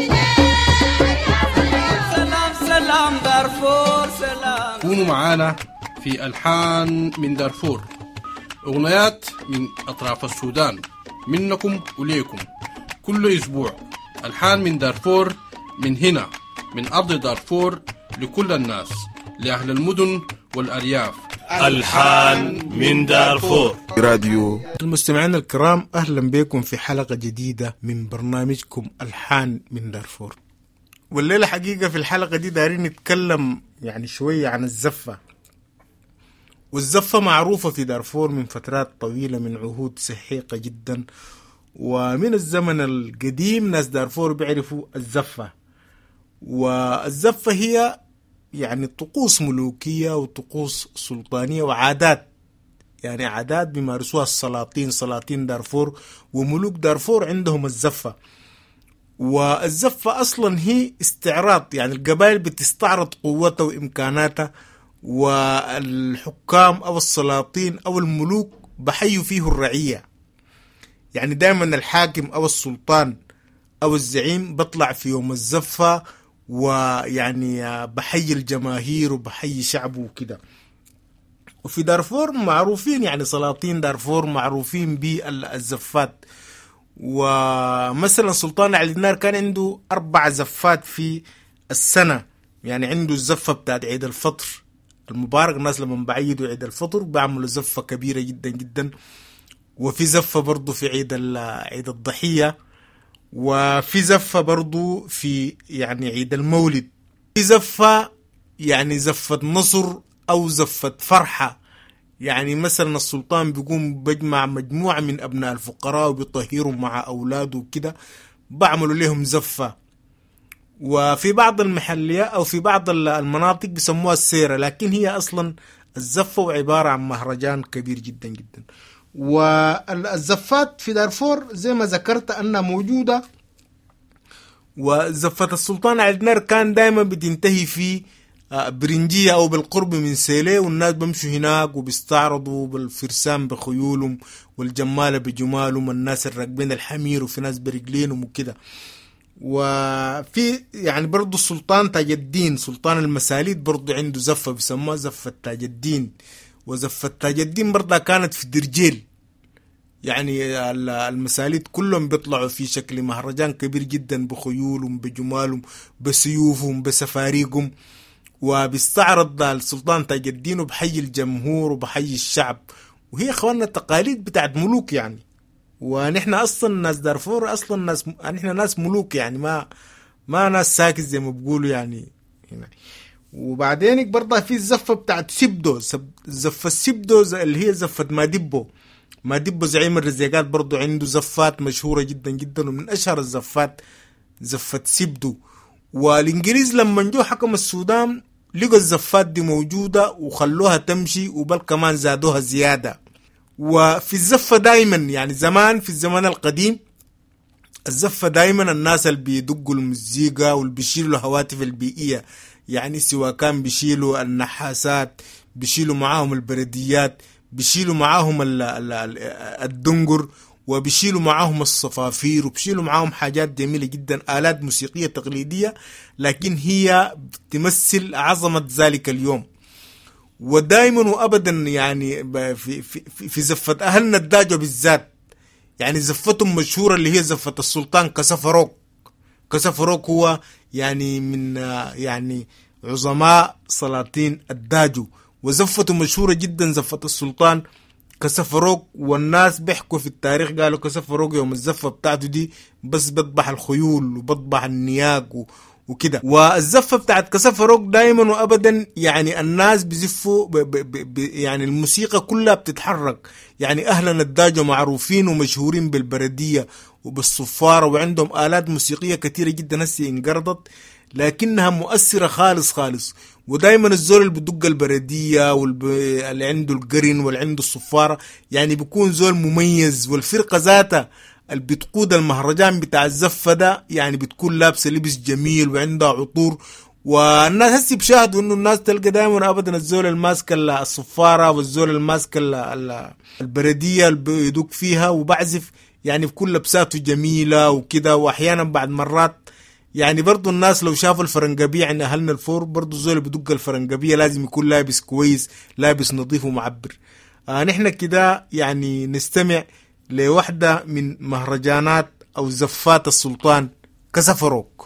سلام سلام دارفور سلام. كونوا معانا في الحان من دارفور، أغنيات من أطراف السودان منكم وليكم كل أسبوع. الحان من دارفور من هنا من أرض دارفور لكل الناس، لأهل المدن والأرياف. الحان من دارفور. راديو المستمعين الكرام، أهلا بكم في حلقة جديدة من برنامجكم الحان من دارفور. والليلة حقيقة في الحلقة دي دارين نتكلم يعني شوية عن الزفة. والزفة معروفة في دارفور من فترات طويلة، من عهود سحيقة جدا، ومن الزمن القديم ناس دارفور بيعرفوا الزفة. والزفة هي يعني طقوس ملوكية وطقوس سلطانية وعادات، يعني عادات بيمارسوها السلاطين، سلاطين دارفور وملوك دارفور عندهم الزفة. والزفة أصلا هي استعراض، يعني القبائل بتستعرض قوتها وإمكاناتها، والحكام أو السلاطين أو الملوك بحيوا فيه الرعية. يعني دائما الحاكم أو السلطان أو الزعيم بطلع في يوم الزفة ويعني بحي الجماهير وبحي شعبه وكده. وفي دارفور معروفين، يعني سلاطين دارفور معروفين بالزفات. ومثلا سلطان علي النار كان عنده أربع زفات في السنة، يعني عنده الزفة بتاعت عيد الفطر المبارك، الناس لما بعيدوا عيد الفطر بعملوا زفة كبيرة جدا جدا. وفي زفة برضو في عيد عيد الضحية، وفي زفة برضو في يعني عيد المولد. في زفة يعني زفة نصر أو زفة فرحة، يعني مثلا السلطان بيقوم بجمع مجموعة من أبناء الفقراء وبيطهرهم مع أولاده وكده، بعملوا لهم زفة. وفي بعض المحليات أو في بعض المناطق بيسموها السيرة، لكن هي أصلا الزفة عبارة عن مهرجان كبير جدا جدا. والزفات في دارفور زي ما ذكرت أنها موجودة، وزفة السلطان علي النار كان دائما بتنتهي في برنجية أو بالقرب من سيلي، والناس بمشوا هناك وبيستعرضوا بالفرسان بخيولهم والجمالة بجمالهم، الناس الراكبين الحمير وفي ناس برجلينهم وكده. وفي يعني برضو السلطان تاج الدين سلطان المساليد برضو عنده زفة بيسموها زفة تاج الدين. وزفة تاج الدين برضها كانت في درجيل، يعني المساليد كلهم بيطلعوا في شكل مهرجان كبير جدا بخيولهم بجمالهم بسيوفهم بسفاريقهم، وبيستعرض السلطان تاج الدين وبحي الجمهور وبحي الشعب. وهي اخواننا التقاليد بتاعت ملوك يعني، ونحن اصلا ناس دارفور اصلا ناس نحن ناس ملوك يعني، ما ما ناس ساكت زي ما بيقولوا يعني هنا. وبعدين برضه في الزفه بتاعت سبدو، زفه السبدو اللي هي زفه مادبو. مادبو زعيم الرزيقات برضه عنده زفات مشهوره جدا جدا، ومن اشهر الزفات زفه سبدو. والانجليز لما جو حكم السودان لقوا الزفات دي موجوده وخلوها تمشي، وبل كمان زادوها زياده. وفي الزفة دايما يعني زمان في الزمان القديم الزفة دايما الناس اللي بيدقوا المزيكا واللي بيشيلوا الهواتف البيئية، يعني سواء كان بيشيلوا النحاسات، بيشيلوا معاهم البرديات، بيشيلوا معاهم الدنجر، وبيشيلوا معاهم الصفافير، وبيشيلوا معاهم حاجات جميلة جدا، آلات موسيقية تقليدية لكن هي تمثل عظمة ذلك اليوم. ودائما وابدا يعني في في في زفه اهلنا الداجو بالذات، يعني زفتهم مشهوره اللي هي زفه السلطان كسفروك. كسفروك هو يعني من يعني عظماء سلاطين الداجو، وزفته مشهوره جدا زفه السلطان كسفروك. والناس بيحكوا في التاريخ قالوا كسفروك يوم الزفه بتاعته دي بس بطبح الخيول وبطبح النياق و وكده. والزفة بتاعت كسفروك دايما وابدا يعني الناس بزفوا ب ب ب يعني الموسيقى كلها بتتحرك، يعني اهلنا الداجو معروفين ومشهورين بالبردية وبالصفارة، وعندهم آلات موسيقية كثيرة جدا هسه انقرضت لكنها مؤثرة خالص خالص. ودايما الزول اللي بدق البردية واللي عنده القرن واللي عنده الصفارة يعني بيكون زول مميز. والفرقة ذاتها اللي بتقود المهرجان بتاع الزفة ده يعني بتكون لابسة لبس جميل وعندها عطور. والناس هسي بشاهدوا انه الناس تلقى دائما ابدا الزول الماسك الصفارة والزول الماسك البردية اللي بيدق فيها وبعزف يعني بكل لبساته جميلة وكده. واحيانا بعد مرات يعني برضو الناس لو شافوا الفرنجبية يعني اهلنا الفور برضو الزول اللي بدق الفرنجبية لازم يكون لابس كويس، لابس نظيف ومعبر. آه نحن كده يعني نستمع لوحدة من مهرجانات أو زفات السلطان كسفروك.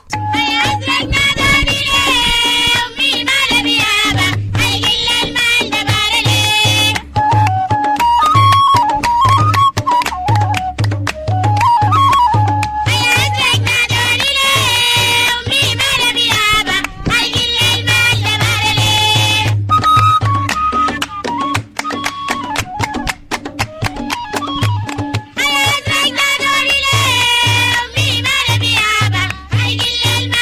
المال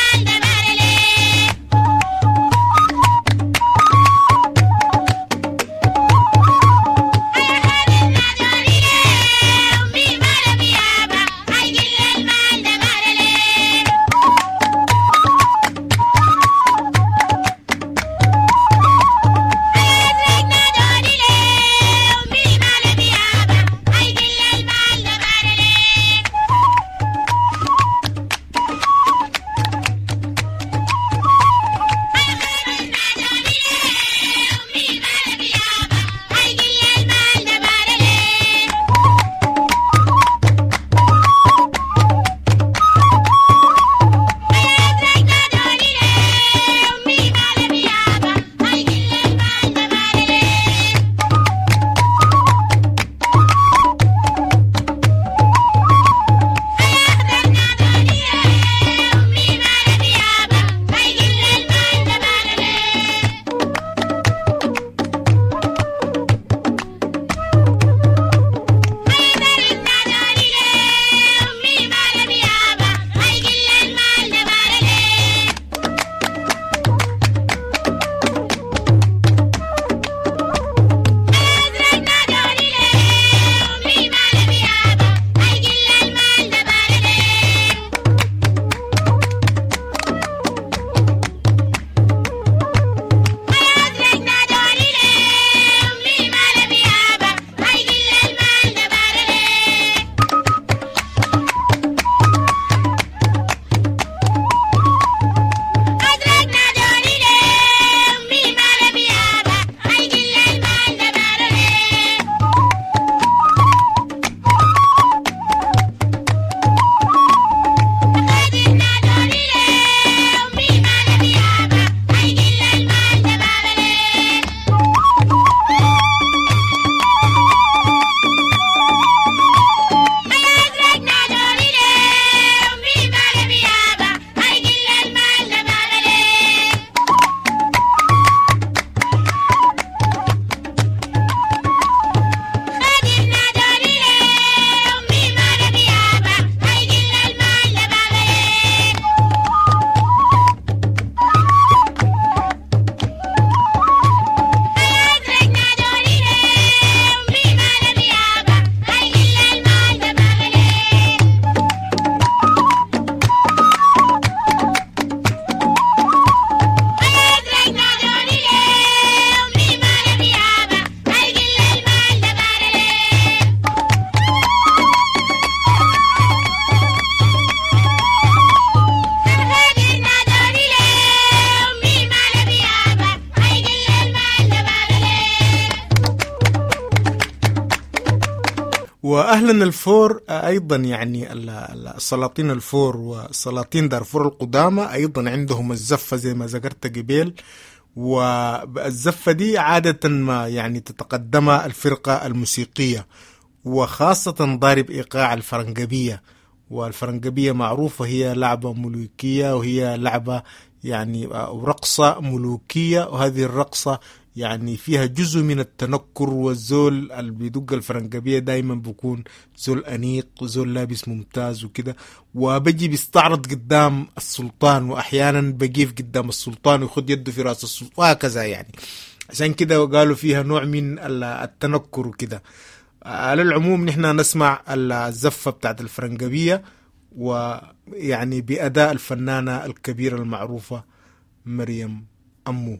وأهلا الفور أيضا يعني السلاطين الفور وسلاطين دارفور القدامى أيضا عندهم الزفة زي ما ذكرت قبل، والزفة دي عادة ما يعني تتقدمها الفرقة الموسيقية، وخاصة ضارب إيقاع الفرنجبية. والفرنجبية معروفة هي لعبة ملوكية، وهي لعبة يعني رقصة ملوكية، وهذه الرقصة يعني فيها جزء من التنكر، والزول اللي بيدق الفرنجبية دايما بيكون زول أنيق وزول لابس ممتاز وكده، وبجي بيستعرض قدام السلطان، وأحيانا بيقف قدام السلطان ويخد يده في رأس السلطان وهكذا يعني. عشان كده قالوا فيها نوع من التنكر وكده. على العموم نحن نسمع الزفة بتاعت الفرنجبية، ويعني بأداء الفنانة الكبيرة المعروفة مريم أمو.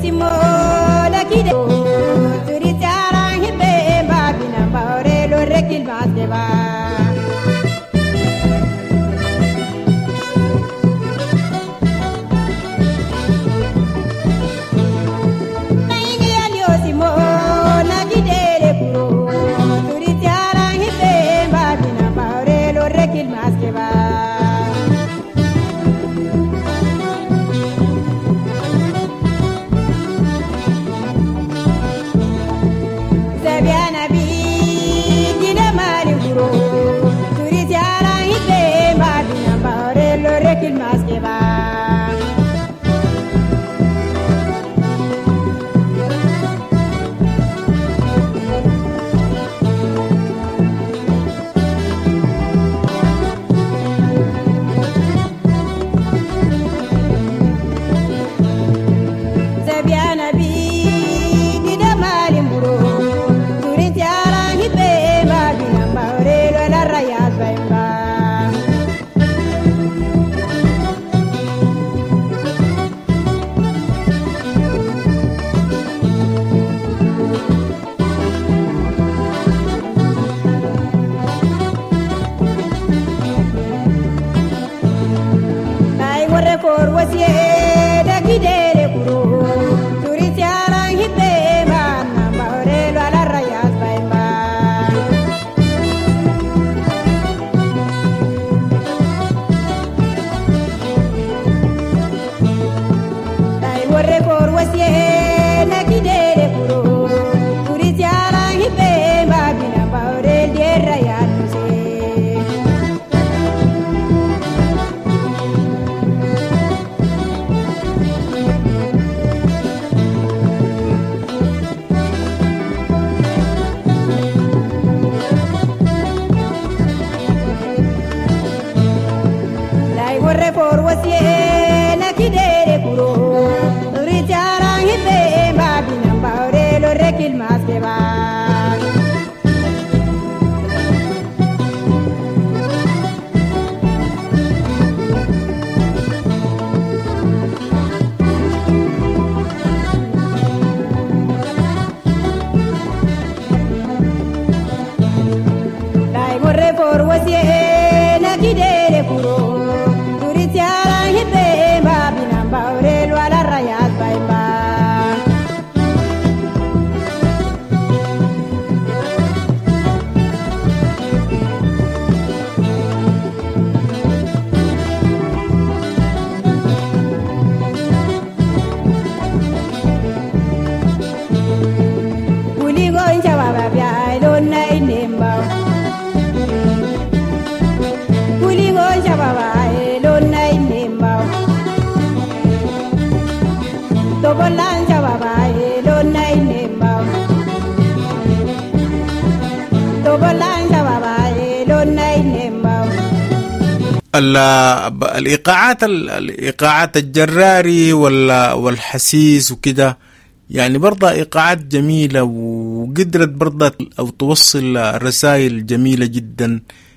الإيقاعات الإيقاعات الجراري ولا والحسيس وكده يعني برضه إيقاعات جميلة، وقدرت برضه أو توصل رسائل جميلة جدا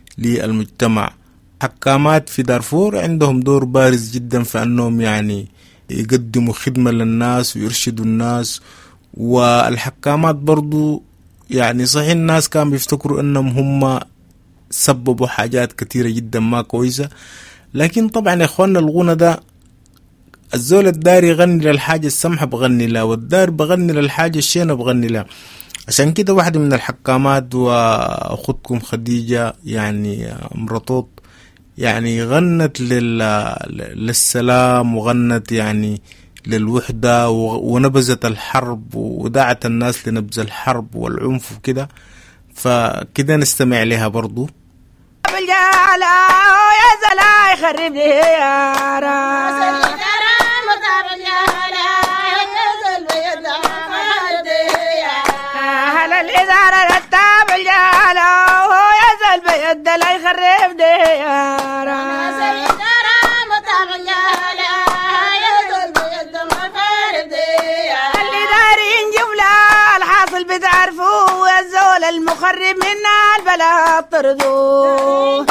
للمجتمع. حكامات في دارفور عندهم دور بارز جدا في أنهم يعني يقدموا خدمة للناس ويرشدوا الناس. والحكامات برضه يعني صحيح الناس كانوا بيفتكروا أنهم هم سببوا حاجات كثيرة جدا ما كويسة، لكن طبعا يا اخواننا الغنى ده الزول الداري يغني للحاجة السمحة بغني لها، والدار بغني للحاجة الشينة بغني لها. عشان كده واحدة من الحكامات وأخذكم خديجة يعني مرطوط يعني غنت للسلام وغنت يعني للوحدة ونبذت الحرب ودعت الناس لنبذ الحرب والعنف وكده. فكده نستمع لها برضو. يا زلا يخرب ديارا هلا الإدارة رتاب الجالة يا زل بيد لا يخرب ديارا اللي دارين جملة الحاصل بتعرفوه يا زول المخرب منا البلا طردوه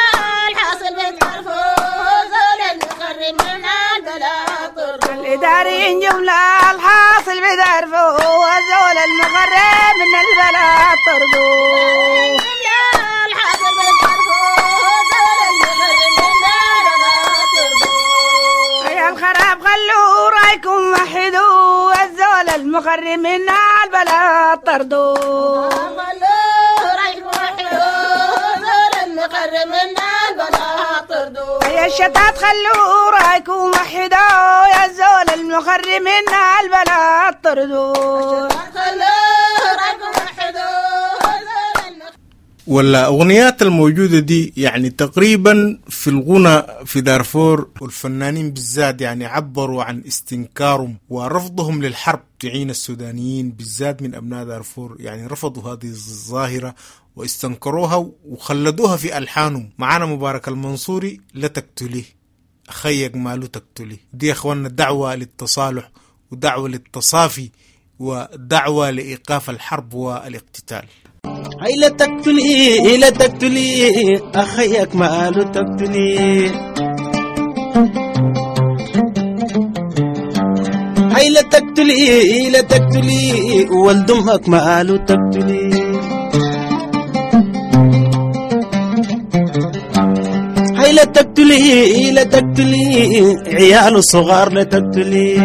اللي دارين جملة الحاصل بتعرفوه يا زول المخرب من البلا طردوه يا الخراب خلوا رايكم وحدوا يا زول المخرب من البلا طردوه يا الشتات خلوا رايكم وحدوا يا زول المخرب من البلا طردوه ولا أغنيات الموجودة دي يعني تقريبا في الغنى في دارفور والفنانين بالذات يعني عبروا عن استنكارهم ورفضهم للحرب تعين السودانيين بالذات من أبناء دارفور. يعني رفضوا هذه الظاهرة واستنكروها وخلدوها في ألحانهم. معانا مبارك المنصوري لا تقتليه أخيك ماله تقتليه. دي أخواننا دعوة للتصالح ودعوة للتصافي ودعوة لإيقاف الحرب والاقتتال. هاي لا تقتلي لا تقتلي أخيك ماله تقتلي. هاي لا تقتلي لا تقتلي ولد أمك ماله تقتلي. هاي لا تقتلي لا تقتلي عياله صغار لا تقتلي.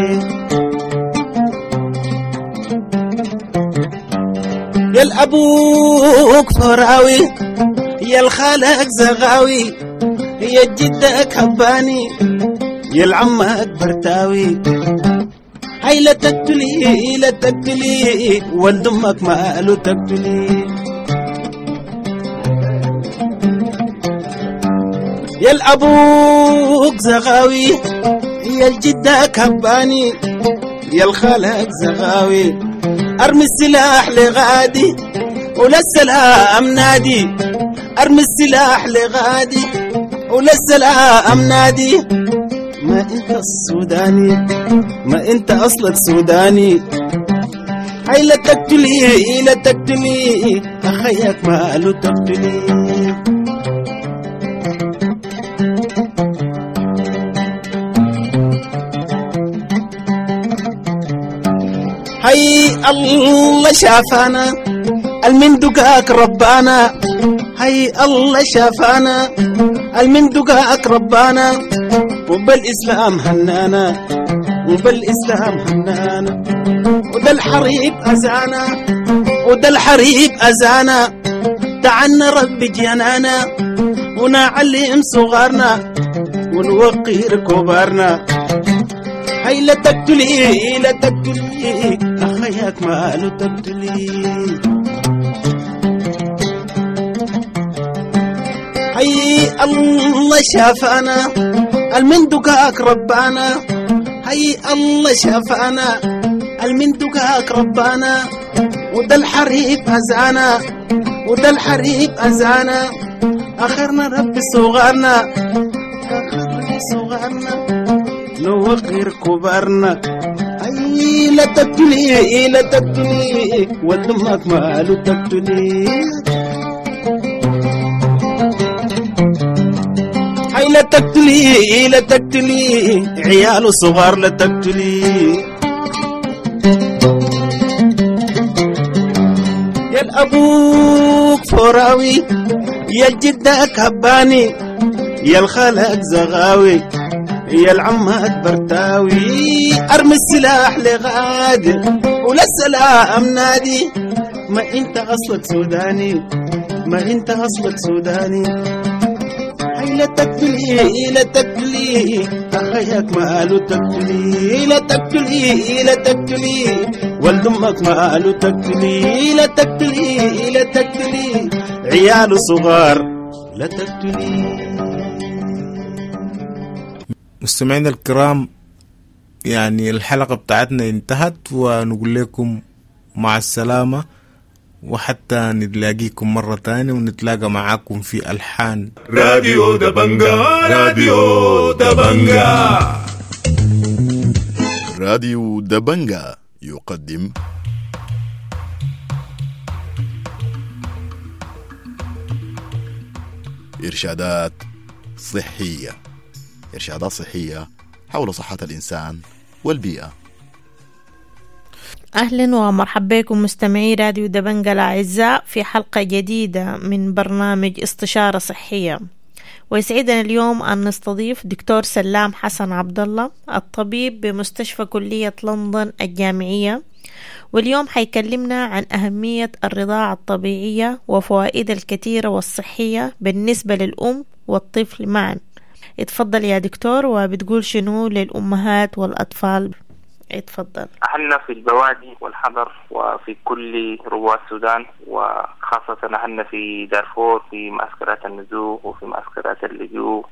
يا الأبوك فراوي يا الخالك زغاوي يا جدك حباني يا العمك برتاوي. هاي لا تقتلي لا تقتلي ولد أمك ماله تقتلي. يا الأبوك زغاوي يا الجدك حباني يا الخالك زغاوي. أرمي السلاح لغادي وللسلام نادي. أرمي السلاح لغادي وللسلام نادي. ما أنت السوداني ما أنت أصلك سوداني. هاي لا تقتلي لا تقتلي أخيك ماله تقتلي. هاي الله شافانا المن دقاك ربانا. هاي الله شافانا المن دقاك ربانا. وبالإسلام هنانا وبالإسلام هنانا. وده الحريب أزانا وده الحريب أزانا. تعنا ربي جنانا ونعلم صغارنا ونوقر كبارنا. هاي لا تقتلي لا تقتلي أخيك ماله تقتلي. هاي الله شافانا المن دقاك ربانا. هاي الله شافانا المن دقاك ربانا. وده الحريب أزانا وده الحريب أزانا. آخرنا ربي صغارنا آخرنا صغارنا نوقر كبارنا. هاي لا تقتلي لا تقتلي ولد أمك ماله تقتلي. هاي لا تقتلي لا تقتلي عياله صغار لا تقتلي. يا الأبوك فراوي يا الجدك هباني يا الخالك زغاوي يا العمك برتاوي. أرمي السلاح لغادي وللسلام نادي. ما انت اصلك سوداني ما انت اصلك سوداني هاي لا تقتلي لا تقتلي اخيك ما قالوا تقتلي لا تقتلي لا تقتلي ولد امك ما قالوا تقتلي لا تقتلي لا تقتلي عيال صغار لا تقتلي. مستمعينا الكرام، يعني الحلقة بتاعتنا انتهت ونقول لكم مع السلامة، وحتى نلاقيكم مرة تانية ونتلاقى معاكم في ألحان راديو دبنجا. راديو دبنجا. راديو دبنجا يقدم إرشادات صحية إرشادات صحية حول صحة الإنسان والبيئة. أهلا ومرحبا بكم مستمعي راديو دبنجا الأعزاء في حلقة جديدة من برنامج استشارة صحية. ويسعدنا اليوم أن نستضيف دكتور سلام حسن عبد الله، الطبيب بمستشفى كلية لندن الجامعية، واليوم حيكلمنا عن أهمية الرضاعة الطبيعية وفوائدها الكثيرة والصحية بالنسبة للأم والطفل معا. اتفضل يا دكتور، وبتقول شنو للأمهات والأطفال؟ اتفضل. أهلنا في البوادي والحضر وفي كل ربوع السودان، وخاصة أهلنا في دارفور في معسكرات النزوح وفي معسكرات اللجوء.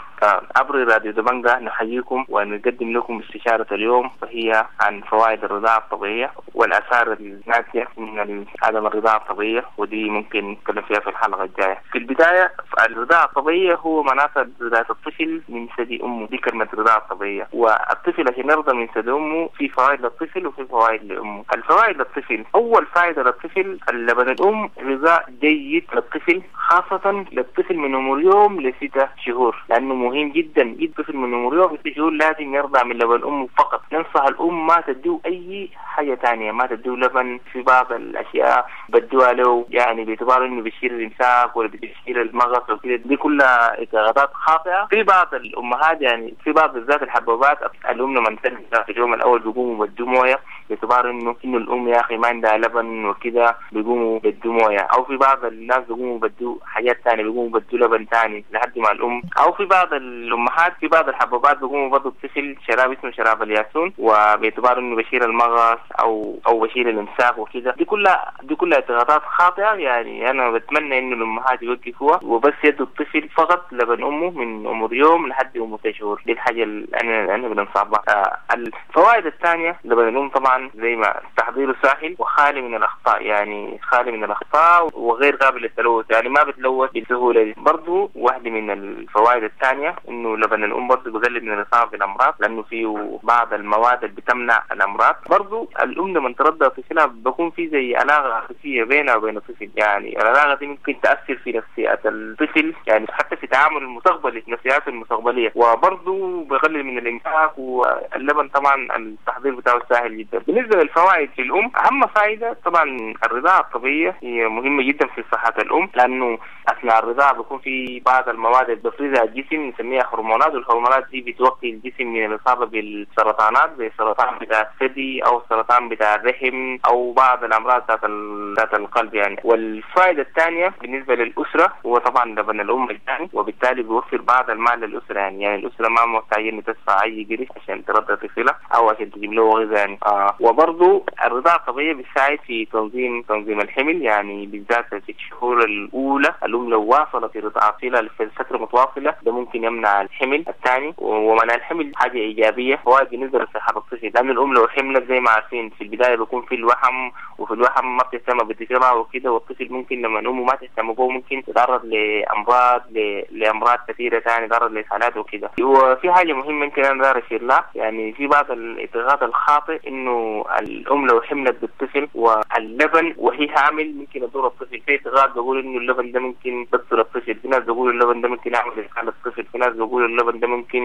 وعبر راديو دبنجا نحييكم ونقدم لكم استشارة اليوم، فهي عن فوائد الرضاعة الطبيعية والآثار الناتجة من عدم الرضاعة الطبيعية، ودي ممكن نتكلم فيها في الحلقة الجاية. في البداية الرضاعة الطبيعية هو مناطق رضاعة الطفل من ثدي أمه، دي كلمة رضاعة طبيعية. والطفل عشان يرضى من ثدي أمه في فوائد للطفل وفي فوائد لأمه. الفوائد للطفل، أول فائدة للطفل اللبن الأم غذاء جيد للطفل، خاصة للطفل من عمر يوم لستة شهور، لأنه مهم جدا جدا. الطفل من عمر يوم لستة شهور لازم يرضع من لبن أمه فقط. ننصح الأم ما تديه أي حاجة تانية، ما تديه لبن. في بعض الأشياء بدوها له يعني باعتبار إنه بيشير الإمساك ولا بيشير المغص وكده، دي كلها إعتقادات خاطئة. في بعض الأمهات يعني في بعض بالذات الحبوبات الأم لما تنسى في اليوم الأول بيقوموا بدو مويه باعتبار انه انه الام يا اخي ما عندها لبن وكده، بيقوموا بدو مويه. او في بعض الناس بيقوموا بدو حاجات ثانيه، بيقوموا بدو لبن ثاني لحد ما الام. او في بعض الامهات في بعض الحبوبات بيقوموا برضه الطفل شراب اسمه شراب الياسون، وباعتبار انه بشير المغص او او بشير الامساك وكده. دي كلها دي كلها اعتقادات خاطئه. يعني انا بتمنى انه الامهات يوقفوها وبس يدوا الطفل فقط لبن امه من عمر يوم لحد عمر ستة شهور. دي الحاجه اللي انا انا بنصح بها. آه الفوائد الثانيه لبن الام طبعا زي ما تحضيره سهل وخالي من الاخطاء، يعني خالي من الاخطاء وغير قابل للتلوث، يعني ما بتلوث بسهوله دي. برضو واحده من الفوائد الثانيه انه لبن الام برضو بيقلل من الاصابه بالامراض، لانه فيه بعض المواد اللي بتمنع الامراض. برضو الام لما ترضع طفلها بيكون في زي علاقه عاطفيه بينها وبين الطفل، يعني العلاقه دي ممكن تاثر في نفسيات الطفل، يعني حتى في تعامل المستقبلي في نفسياته المستقبليه. وبرضو بيقلل من الامساك. واللبن طبعا التحضير بتاعه سهل جدا. بالنسبه للفوائد في الام، اهم فائده طبعا الرضاعه الطبيعيه هي مهمه جدا في صحه الام، لانه اثناء الرضاعه بيكون في بعض المواد اللي بيفرزها الجسم نسميها هرمونات، والهرمونات دي بتوقي الجسم من الاصابه بالسرطانات زي السرطان بتاع الثدي او السرطان بتاع الرحم او بعض الامراض ذات ذات القلب يعني. والفائده الثانيه بالنسبه للاسره هو طبعا لبن الام الثاني، وبالتالي بيوفر بعض المال للاسره، يعني يعني الاسره ما محتاجين تدفع اي قرش عشان ترضع طفلها او عشان تجيب له غذاء يعني. آه وبرضه الرضاعه الطبيعيه بتساعد في تنظيم تنظيم الحمل، يعني بالذات في الشهور الاولى الام لو واصلت رضاعه طويله لفتره متواصله ده ممكن يمنع الحمل الثاني، ومنع الحمل حاجه ايجابيه فوائد بالنسبه لصحه الطفل، لان الام لو حملت زي ما عارفين في البدايه بيكون في الوحم، وفي الوحم ما بتهتم بطفلها وكده، والطفل ممكن لما امه ما تهتم به ممكن يتعرض لامراض لامراض كثيره ثانيه، يتعرض لاسهالات وكده. وفي حاجه مهمه يمكن انا داير اشير لها، يعني في بعض الاعتقاد الخاطئ انه الام لو حملت بالطفل واللبن وهي حامل ممكن يضر الطفل. في اعتقاد بيقول انه اللبن ده ممكن يضر الطفل، في ناس بيقولوا اللبن ده ممكن يعمل اسهال للطفل، في ناس بيقولوا اللبن ده ممكن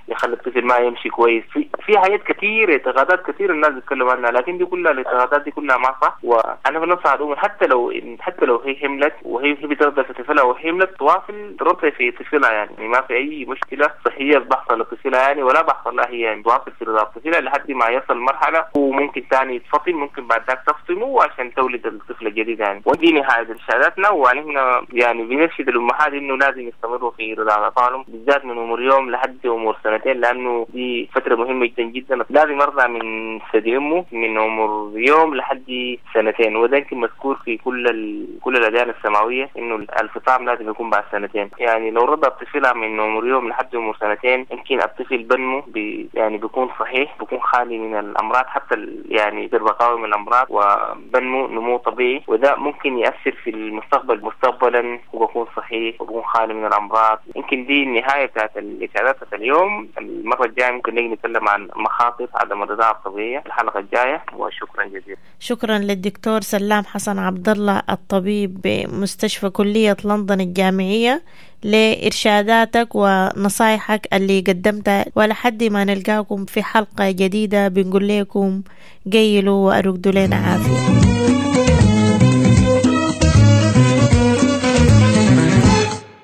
يخلي الطفل ما يمشي كويس. في في حاجات كثيره، اعتقادات كثيره الناس بيتكلموا عنها، لكن دي كلها الاعتقادات دي كلها ما صح. وانا بنصح الام حتى لو حتى لو هي حملت وهي بترضى في طفلها وحملت تواصل ترضى في طفلها، يعني ما في اي مشكله صحيه بحصل لطفلها يعني ولا بحصل لها هي، يعني تواصل في رضاعه طفلها لحد ما يصل مرحله وممكن ثاني يتفطم، ممكن بعد ذاك تفطمه عشان تولد الطفل الجديد يعني. ودي نهايه رسالتنا، وعلينا يعني بنرشد الامهات انه لازم يستمروا في رضاعه اطفالهم بالذات من عمر يوم لحد عمر سنتين، لانه دي فتره مهمه جدا جدا. لازم يرضع من ثدي امه من عمر يوم لحد سنتين، وده يمكن مذكور في كل ال... كل الاديان السماويه انه الفطام لازم يكون بعد سنتين. يعني لو رضع طفلها من عمر يوم لحد عمر سنتين يمكن الطفل بنمو بي... يعني بيكون صحيح، بيكون خالي من الامراض حتى ال... يعني بالرقاوي من الامراض، وبنمو نمو طبيعي، وده ممكن ياثر في المستقبل مستقبلا وبكون صحيح وبكون خالي من الامراض. يمكن دي النهايه بتاعت الاشارات اليوم. المره الجايه ممكن نيجي نتكلم عن مخاطر عدم الرضاعه الطبيعيه الحلقه الجايه، وشكرا جزيلا. شكرا للدكتور سلام حسن عبد الله الطبيب بمستشفى كليه لندن الجامعيه لإرشاداتك ونصايحك اللي قدمتها، ولحد ما نلقاكم في حلقة جديدة بنقول لكم قيلوا وأرقدوا لنا عافية.